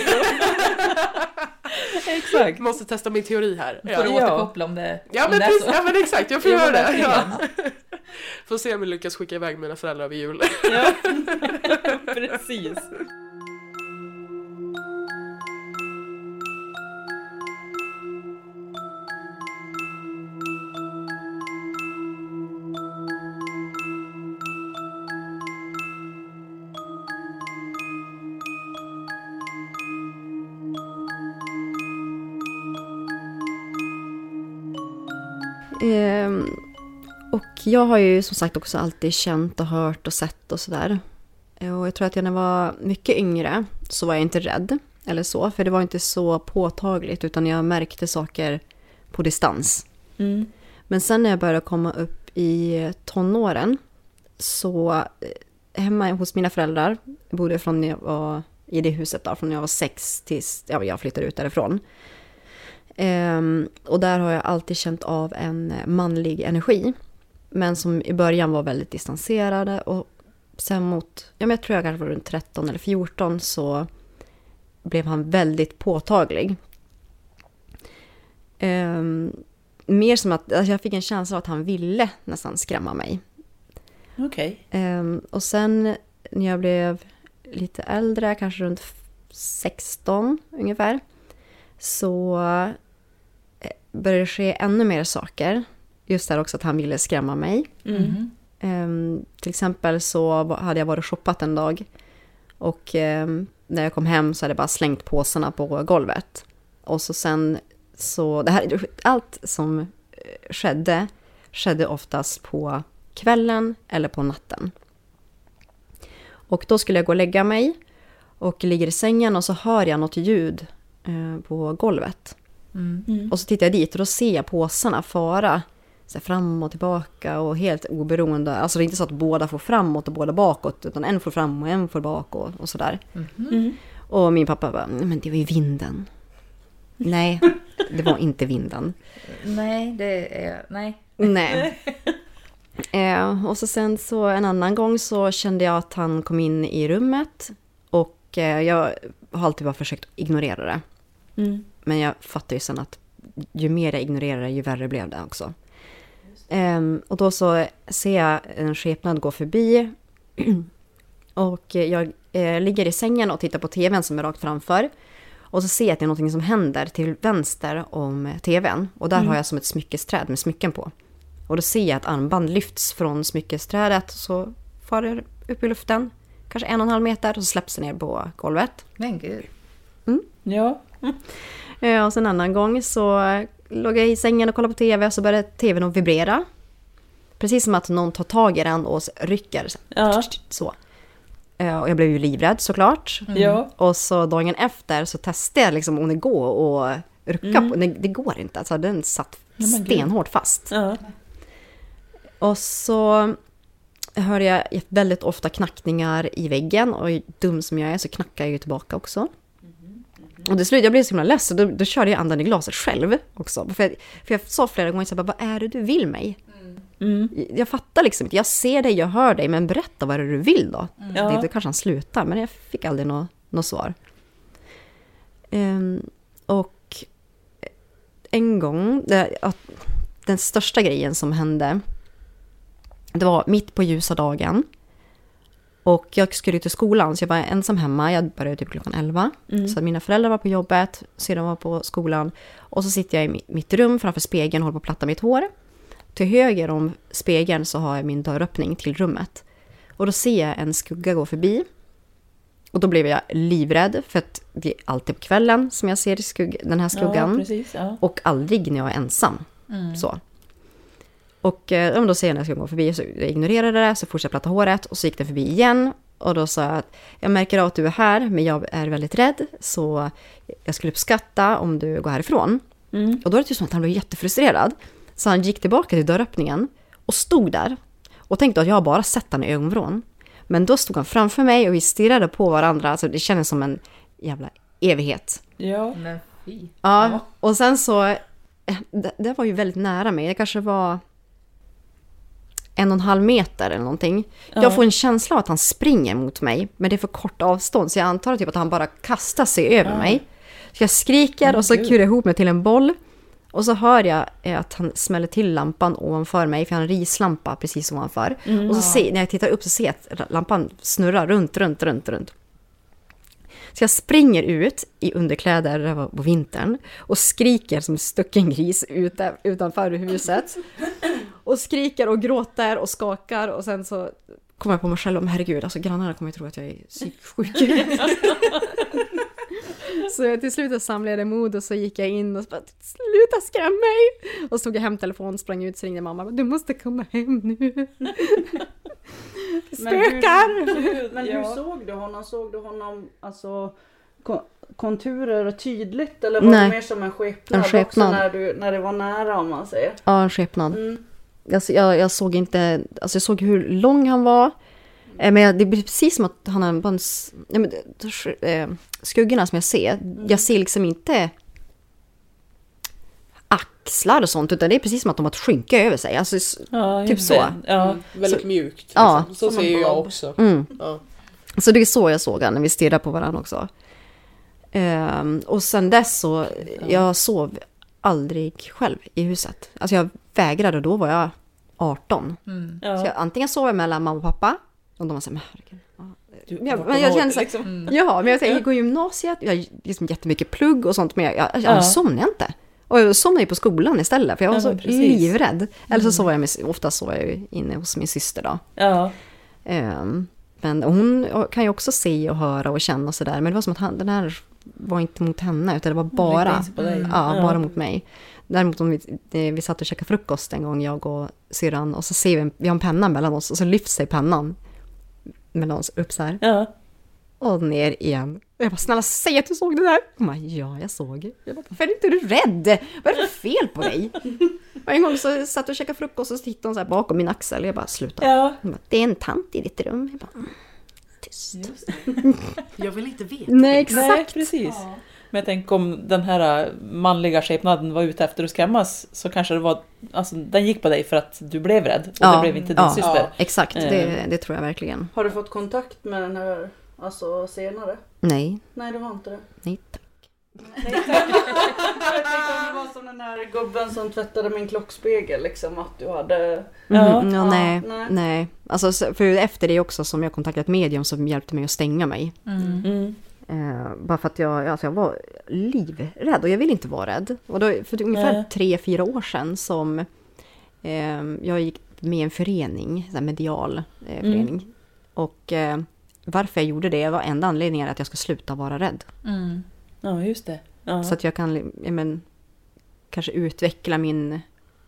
jag Exakt. Måste testa min teori här. Får Ja. du Ja. återkoppla om det, Ja om men, det är precis, så. ja men exakt, jag får Ja, göra det. verkligen. Ja. Får se om vi lyckas skicka iväg mina föräldrar över jul. Ja, precis. Ehm, och jag har ju som sagt också alltid känt och hört och sett och sådär. Och jag tror att jag när jag var mycket yngre så var jag inte rädd eller så. För det var inte så påtagligt utan jag märkte saker på distans. Mm. Men sen när jag började komma upp i tonåren så hemma hos mina föräldrar, jag bodde från när jag var i det huset då, från när jag var sex tills ja, jag flyttade ut därifrån. Ehm, och där har jag alltid känt av en manlig energi. Men som i början var väldigt distanserade och sen mot, ja men jag tror jag kanske var runt tretton eller fjorton så blev han väldigt påtaglig. Ehm, mer som att alltså jag fick en känsla av att han ville nästan skrämma mig. Okej. Okay. Ehm, och sen när jag blev lite äldre, kanske runt sexton ungefär, så började det ske ännu mer saker. Just där också att han ville skrämma mig. Mm. Um, till exempel så hade jag varit och shoppat en dag. Och um, när jag kom hem så hade jag bara slängt påsarna på golvet. Och så sen så... Det här, allt som skedde, skedde oftast på kvällen eller på natten. Och då skulle jag gå och lägga mig. Och ligger i sängen och så hör jag något ljud uh, på golvet. Mm. Mm. Och så tittar jag dit och då ser jag påsarna fara så fram och tillbaka och helt oberoende. Alltså det är inte så att båda får framåt och båda bakåt utan en får fram och en får bak och, och sådär. Mm. Mm. Och min pappa bara, men det var ju vinden. Nej, det var inte vinden. Nej, det är... Nej. Nej. eh, och så sen så en annan gång så kände jag att han kom in i rummet. Och eh, jag har alltid bara försökt ignorera det. Mm. Men jag fattar ju sen att ju mer jag ignorerar det, ju värre blev det också. Um, och då så ser jag en skepnad gå förbi. Och jag eh, ligger i sängen och tittar på tvn som är rakt framför. Och så ser jag att det är något som händer till vänster om tvn. Och där mm. har jag som ett smyckesträd med smycken på. Och då ser jag att armband lyfts från smyckesträdet. Så far det upp i luften. Kanske en och en halv meter. Och så släpps det ner på golvet. Men gud. Mm. Ja. Och sen en annan gång så låg jag i sängen och kollade på tv. Så började tvn att vibrera. Precis som att någon tar tag i den och rycker. Ja. Så. Och jag blev ju livrädd såklart. Mm. Ja. Och så dagen efter så testade jag liksom om det går att rycka Mm. på. Det, det går inte. Alltså den satt Ja, men stenhårt fast. Ja. Och så hör jag väldigt ofta knackningar i väggen. Och dum som jag är så knackar jag ju tillbaka också. Och det slut, jag blev så himla ledsen. Då, då körde jag andan i glaset själv också. För jag, för jag sa flera gånger så här, vad är det du vill mig? Mm. Jag fattar liksom inte. Jag ser dig, jag hör dig. Men berätta vad är det du vill då? Mm. Jag tänkte kanske han slutar. Men jag fick aldrig något, något svar. Um, och en gång, det, att den största grejen som hände, det var mitt på ljusa dagen. Och jag skulle till skolan, så jag var ensam hemma. Jag började typ klockan elva. Mm. Så mina föräldrar var på jobbet, sedan var på skolan. Och så sitter jag i mitt rum framför spegeln och håller på att platta mitt hår. Till höger om spegeln så har jag min dörröppning till rummet. Och då ser jag en skugga gå förbi. Och då blev jag livrädd, för att det är alltid på kvällen som jag ser skugg- den här skuggan. Ja, precis, ja. Och aldrig när jag är ensam. Mm. Så. Och ja, då ser jag när jag ska gå förbi, så jag ignorerade det, så fortsatte jag platta håret. Och så gick det förbi igen. Och då sa jag att jag märker av att du är här, men jag är väldigt rädd. Så jag skulle uppskatta om du går härifrån. Mm. Och då är det ju som att han blev jättefrustrerad. Så han gick tillbaka till dörröppningen och stod där. Och tänkte att jag bara sett han i ögonvrån. Men då stod han framför mig och vi stirrade på varandra. Alltså det kändes som en jävla evighet. Ja. Men fy. Ja, och sen så... Det, det var ju väldigt nära mig. Det kanske var en och en halv meter eller någonting. Ja. Jag får en känsla av att han springer mot mig. Men det är för kort avstånd. Så jag antar typ att han bara kastar sig över Ja. mig. Så jag skriker Men och så gud. kurar jag ihop mig till en boll. Och så hör jag att han smäller till lampan ovanför mig. För han har en rislampa precis ovanför. Mm. Och så ser, när jag tittar upp så ser jag att lampan snurrar runt, runt, runt, runt. Så jag springer ut i underkläder, det var på vintern. Och skriker som en stucken gris ute, utanför huset. Och skriker och gråter och skakar. Och sen så kommer jag på mig själv om herregud. Alltså grannarna kommer ju tro att jag är psyksjuk. Så till slut samlade jag mod och så gick jag in och så bara, sluta skrämma mig. Och så tog jag hem telefonen, sprang ut, så ringde mamma. Du måste komma hem nu. Spökar! Men, hur, men Ja. hur såg du honom? Såg du honom alltså ko- konturer och tydligt? Eller var Nej. det mer som en skepnad, En skepnad. också när, du, när det var nära, om man säger? Ja, en skepnad. Mm. Alltså, jag, jag såg inte, alltså jag såg hur lång han var. Eh, Men jag, det blir precis som att han har bara en, s- ja, men, det- eh, skuggorna som jag ser. Jag ser liksom inte axlar och sånt, utan det är precis som att de har ett skynke över sig. Alltså, s- Ja, typ just så. det. Ja. Mm, väldigt Så- mjukt. Liksom. Ja, så som ser en ju jag blob. också. Mm. Ja. Så det är så jag såg han när vi stirrade på varandra också. Ehm, och sen dess så, jag sov aldrig själv i huset. Alltså jag vägrade, och då var jag arton. Mm. Ja. Så jag, antingen sov jag mellan mamma och pappa, och de var så här, men herregud. Ja. Du, Men jag, vad men jag kommer kände ihåg så det, här, liksom. ja, men jag tänkte, jag går i gymnasiet, jag har liksom jättemycket plugg och sånt, men jag, jag, jag, Ja. jag somnade inte. Och jag somnade ju på skolan istället, för jag var Ja, så men precis. livrädd. Eller så sov jag, med, oftast sov jag ju inne hos min syster då. Ja. Ehm, men hon kan ju också se och höra och känna och sådär. Men det var som att han, den här var inte mot henne, utan det var bara, Riktar in sig på dig. ja, Ja. bara mot mig. Däremot om vi, eh, vi satt och käkade frukost en gång, jag och syrran, och så ser vi, en- vi har en penna mellan oss, och så lyfts sig pennan mellan oss upp så här. Ja. Och ner igen. Jag bara, snälla säg att du såg det där. Hon bara, ja jag såg. Jag bara, varför är inte du rädd? Vad är det för fel på dig? Och en gång så satt jag och käkade frukost, och så tittade hon så här bakom min axel. Jag bara, sluta. Ja. Hon bara, det är en tant i ditt rum. Jag bara, mm, tyst. Jag vill inte veta. Nej, exakt. Nej, precis. Men jag tänker, om den här manliga skepnaden var ute efter att skrämmas, så kanske det var, alltså den gick på dig för att du blev rädd, och det blev inte din ja, syster. Ja, exakt, Eh. det, det tror jag verkligen. Har du fått kontakt med den här, alltså senare? Nej, Nej, du har inte det. nej tack. Jag tänkte om det var som den här gubben som tvättade min klockspegel, liksom, att du hade... Ja. Mm, ja, nej, nej. nej. Alltså, så- för efter det också som jag kontaktade ett medium som hjälpte mig att stänga mig. Mm. Mm. Eh, bara för att jag, alltså jag var livrädd, och jag vill inte vara rädd. Och då, för ungefär Nej. tre, fyra år sedan som eh, jag gick med i en förening, en medial eh, förening. Och eh, varför jag gjorde det var enda anledningen att jag ska sluta vara rädd. Mm. Ja, just det. Ja. Så att jag kan ja, men, kanske utveckla min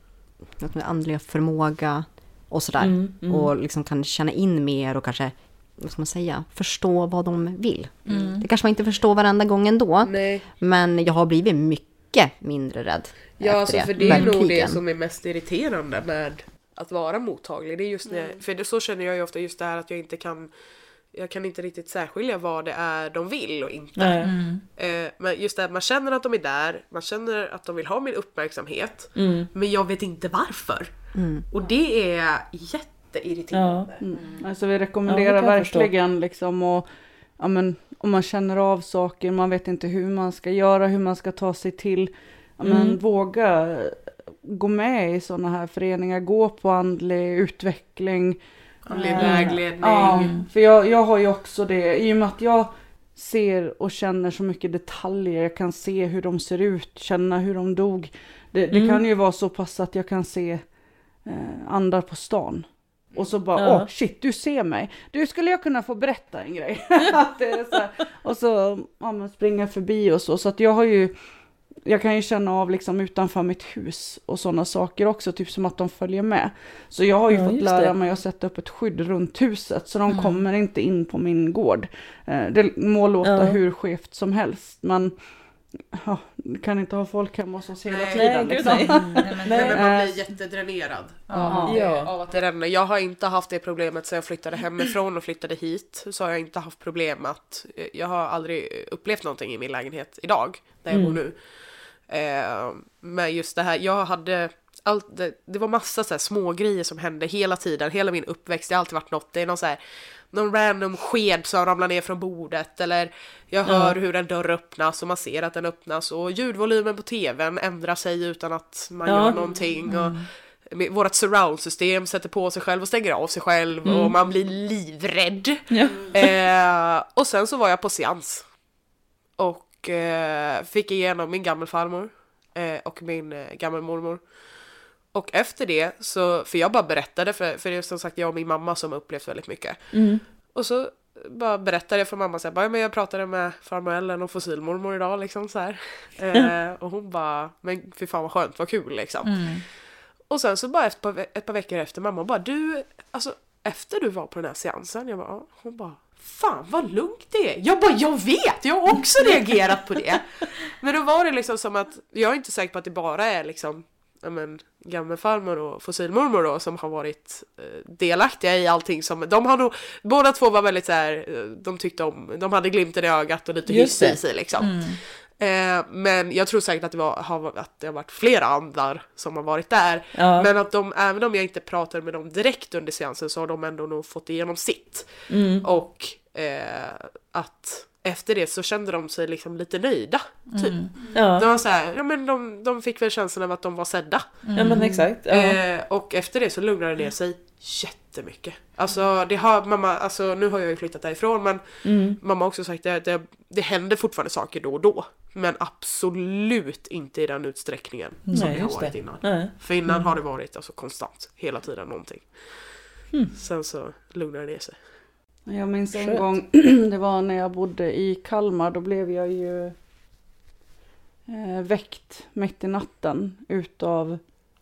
vad ska man säga, andliga förmåga och sådär. Mm, mm. Och liksom kan känna in mer och kanske, vad ska man säga, förstå vad de vill. Mm. Det kanske man inte förstår varenda gång ändå. Nej. Men jag har blivit mycket mindre rädd. Ja, efter alltså, för det är nog det Verkligen. som är mest irriterande med att vara mottaglig. Det är just när, för det, så känner jag ju ofta, just det här att jag inte kan, jag kan inte riktigt särskilja vad det är de vill och inte. Nej. Mm. Eh, men just det här, man känner att de är där, man känner att de vill ha min uppmärksamhet, Mm. men jag vet inte varför. Mm. Och det är jätteirriterande. Mm. Alltså vi rekommenderar Ja, det kan jag förstå. verkligen liksom, och, ja, men, om man känner av saker, man vet inte hur man ska göra, hur man ska ta sig till, ja, men, Mm. våga gå med i sådana här föreningar, gå på andlig utveckling. Andlig Eh, vägledning. Ja, för jag, jag har ju också det, i och med att jag ser och känner så mycket detaljer, jag kan se hur de ser ut, känna hur de dog. Det, det Mm. kan ju vara så pass att jag kan se eh, andar på stan. Och så bara, åh Ja. shit, du ser mig. Du, skulle jag kunna få berätta en grej? Att det är så här. Och så ja, men springa förbi och så. Så att jag har ju, jag kan ju känna av liksom utanför mitt hus och sådana saker också, typ som att de följer med. Så jag har ju Ja, fått just lära det. mig att sätta upp ett skydd runt huset, så de kommer inte in på min gård. Eh, Det må låta Ja. hur skevt som helst, men ja, du kan inte ha folk hemma hos oss hela Nej, tiden. nej, gud, liksom. nej. Mm. Nej, men- Nej, men man Eh, blir jättedränerad Ja. av, Ja. av att det ränner. Jag har inte haft det problemet sedan jag flyttade hemifrån och flyttade hit. Så har jag inte haft problem att, jag har aldrig upplevt någonting i min lägenhet idag, där jag Mm. bor nu. Eh, men just det här, jag hade, allt, det, det var massa så här små grejer som hände hela tiden, hela min uppväxt. Det har alltid varit något, det är någon så här, någon random sked som ramlar ner från bordet, eller jag hör hur en dörr öppnas och man ser att den öppnas, och ljudvolymen på tvn ändrar sig utan att man Ja. gör någonting, och med- vårat surround-system sätter på sig själv och stänger av sig själv, och man blir livrädd. Ja. Eh, och sen så var jag på seans och eh, fick igenom min gammelfarmor eh, och min eh, gammelmormor. Och efter det så, för jag bara berättade, för, för det är som sagt jag och min mamma som har upplevt väldigt mycket. Mm. Och så bara berättade jag för mamma så här, bara, men jag pratade med farmor Ellen och fossilmormor idag liksom så här. eh, och hon bara, men fy fan vad skönt, vad kul liksom. Mm. Och sen så bara efter, ett par veckor efter mamma bara, du, alltså efter du var på den här seansen, jag bara, ja. Hon bara, fan vad lugnt det är. Jag bara, jag vet, jag har också reagerat på det. Men då var det liksom som att, jag är inte säker på att det bara är liksom, ja men, gammelfarmor och fossilmormor då, som har varit eh, delaktiga i allting som, de har nog, båda två var väldigt så här, de tyckte om, de hade glimten i ögat och lite hyss i sig liksom. Mm. Eh, men jag tror säkert att det, var, har, att det har varit flera andar som har varit där. Ja. Men att de, även om jag inte pratar med dem direkt under seansen, så har de ändå nog fått igenom sitt. Mm. Och eh, att efter det så kände de sig liksom lite nöjda. Typ. Mm. Ja. De var så här, ja, men de, de fick väl känslan av att de var sedda. Mm. Ja men exakt. Ja. Eh, och efter det så lugnade det sig jättemycket. Alltså det har mamma, alltså nu har jag ju flyttat därifrån, men mm. mamma har också sagt att det, det, det händer fortfarande saker då och då. Men absolut inte i den utsträckningen mm. som det har varit det. innan. Mm. För innan mm. har det varit alltså konstant, hela tiden någonting. Mm. Sen så lugnade det sig. Jag minns en Skönt. gång, det var när jag bodde i Kalmar, då blev jag ju eh, väckt mitt i natten utav,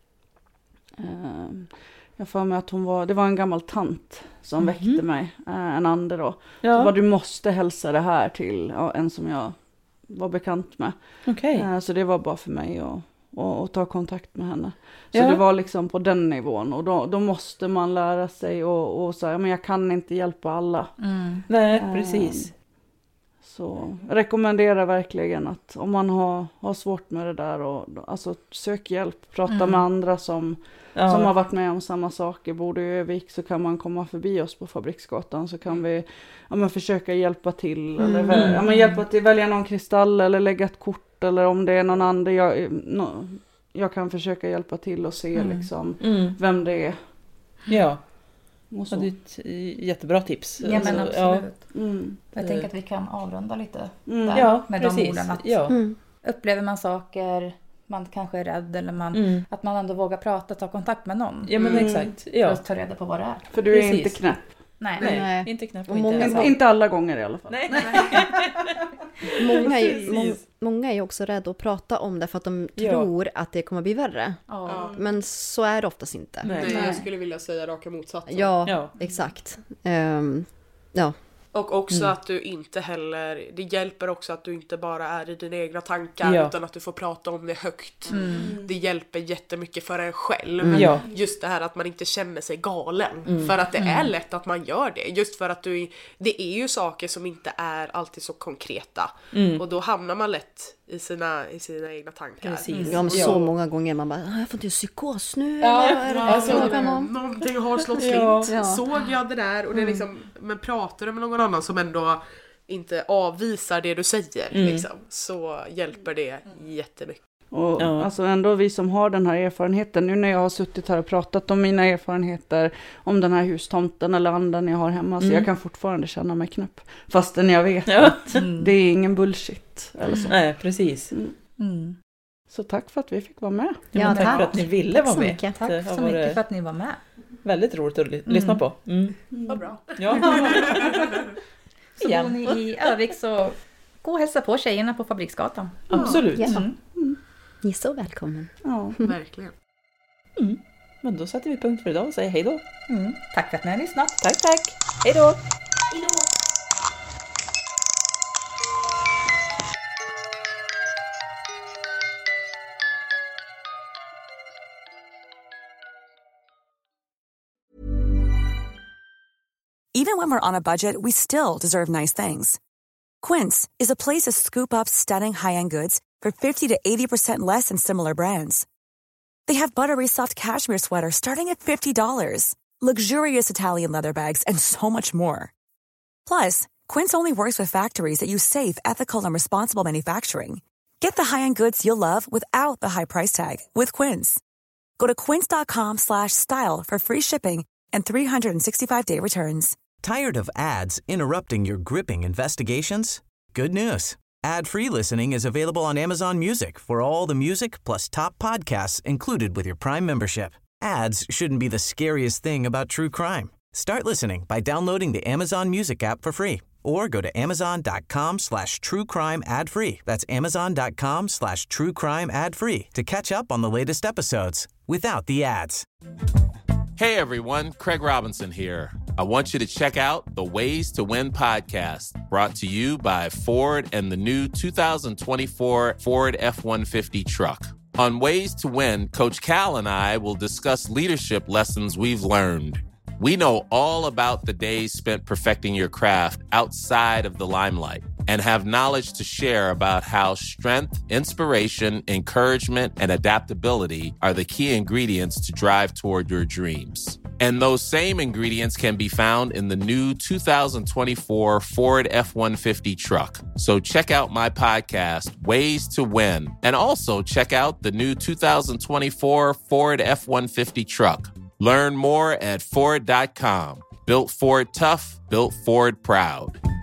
eh, jag får med att hon var, det var en gammal tant som mm. väckte mig, eh, en ande då. Ja. Så bara, du måste hälsa det här till ja, en som jag var bekant med. Okay. Eh, så det var bara för mig att och, och ta kontakt med henne. Så ja. det var liksom på den nivån. Och då, då måste man lära sig och, och säga, men jag kan inte hjälpa alla. Mm. Nej, precis. Um, så jag rekommenderar verkligen att om man har, har svårt med det där, och, alltså sök hjälp. Prata mm. med andra som, ja. som har varit med om samma saker. Bor du i Övik så kan man komma förbi oss på Fabriksgatan, så kan vi ja, men försöka hjälpa till. Mm. Eller väl, ja, men hjälpa till, välja någon kristall eller lägga ett kort. Eller om det är någon annan, jag, no, jag kan försöka hjälpa till och se mm. liksom mm. vem det är. Ja, och det är ett jättebra tips. Ja, men alltså, absolut. Ja. Mm. Jag tänker att vi kan avrunda lite mm. där, ja, med precis. de orden. Att ja. mm. Upplever man saker, man kanske är rädd, eller man, mm. att man ändå vågar prata, ta kontakt med någon. Ja, men mm. exakt. Ja. För att ta reda på vad det är. För du är precis. inte knäpp. Nej. Nej, Nej. inte knäpp. Och många, inte, inte alla gånger i alla fall. Nej. många, är, må, många är ju också rädda att prata om det för att de ja. tror att det kommer bli värre. Ja. Men så är det oftast inte. Nej, Nej. Jag skulle vilja säga raka motsatsen. Ja, ja. exakt. Um, ja. Och också mm. att du inte heller, det hjälper också att du inte bara är i dina egna tankar ja. utan att du får prata om det högt. Mm. Det hjälper jättemycket för en själv. Mm. Ja. Just det här att man inte känner sig galen. Mm. För att det är mm. lätt att man gör det. Just för att du, det är ju saker som inte är alltid så konkreta. Mm. Och då hamnar man lätt i sina, i sina egna tankar. Precis. Ja, men så ja. många gånger man bara, jag får inte psykos nu. Ja, eller? Alltså, någonting har slått slint. Ja. Såg jag det där? Och det är liksom, men pratar du med någon annan som ändå inte avvisar det du säger mm. liksom, så hjälper det jättemycket. Och ja. alltså ändå vi som har den här erfarenheten, nu när jag har suttit här och pratat om mina erfarenheter om den här hustomten eller anden jag har hemma, mm. så jag kan fortfarande känna mig knäpp. Fastän jag vet ja. att mm. det är ingen bullshit. Eller så. Nej, precis. Mm. Mm. Så tack för att vi fick vara med. Ja, ja, tack, tack för att ni ville vara med. Tack så mycket, tack så mycket för att ni var med. Väldigt roligt att lyssna mm. på. Mm. Mm. Vad bra. Ja. Så bor ni i Övik, så gå och hälsa på tjejerna på Fabriksgatan. Absolut. Ja. Mm. Mm. Ni är så välkommen. Ja, verkligen. Mm. Men då sätter vi punkt för idag och säger hej då. Mm. Tack för att ni har lyssnat. Tack, tack. Hej då. Hej då. Even when we're on a budget, we still deserve nice things. Quince is a place to scoop up stunning high-end goods for fifty to eighty percent less than similar brands. They have buttery soft cashmere sweaters starting at fifty dollars, luxurious Italian leather bags, and so much more. Plus, Quince only works with factories that use safe, ethical, and responsible manufacturing. Get the high-end goods you'll love without the high price tag with Quince. Go to quince.com slash style for free shipping and three sixty-five day returns. Tired of ads interrupting your gripping investigations? Good news. Ad-free listening is available on Amazon Music for all the music plus top podcasts included with your Prime membership. Ads shouldn't be the scariest thing about true crime. Start listening by downloading the Amazon Music app for free or go to amazon.com slash true crime ad free. That's amazon.com slash true crime ad free to catch up on the latest episodes without the ads. Hey everyone, Craig Robinson here. I want you to check out the Ways to Win podcast, brought to you by Ford and the new two thousand twenty-four Ford F one fifty truck. On Ways to Win, Coach Cal and I will discuss leadership lessons we've learned. We know all about the days spent perfecting your craft outside of the limelight and have knowledge to share about how strength, inspiration, encouragement, and adaptability are the key ingredients to drive toward your dreams. And those same ingredients can be found in the new two thousand twenty-four Ford F one fifty truck. So check out my podcast, Ways to Win, and also check out the new two thousand twenty-four Ford F one fifty truck. Learn more at Ford dot com. Built Ford tough, built Ford proud.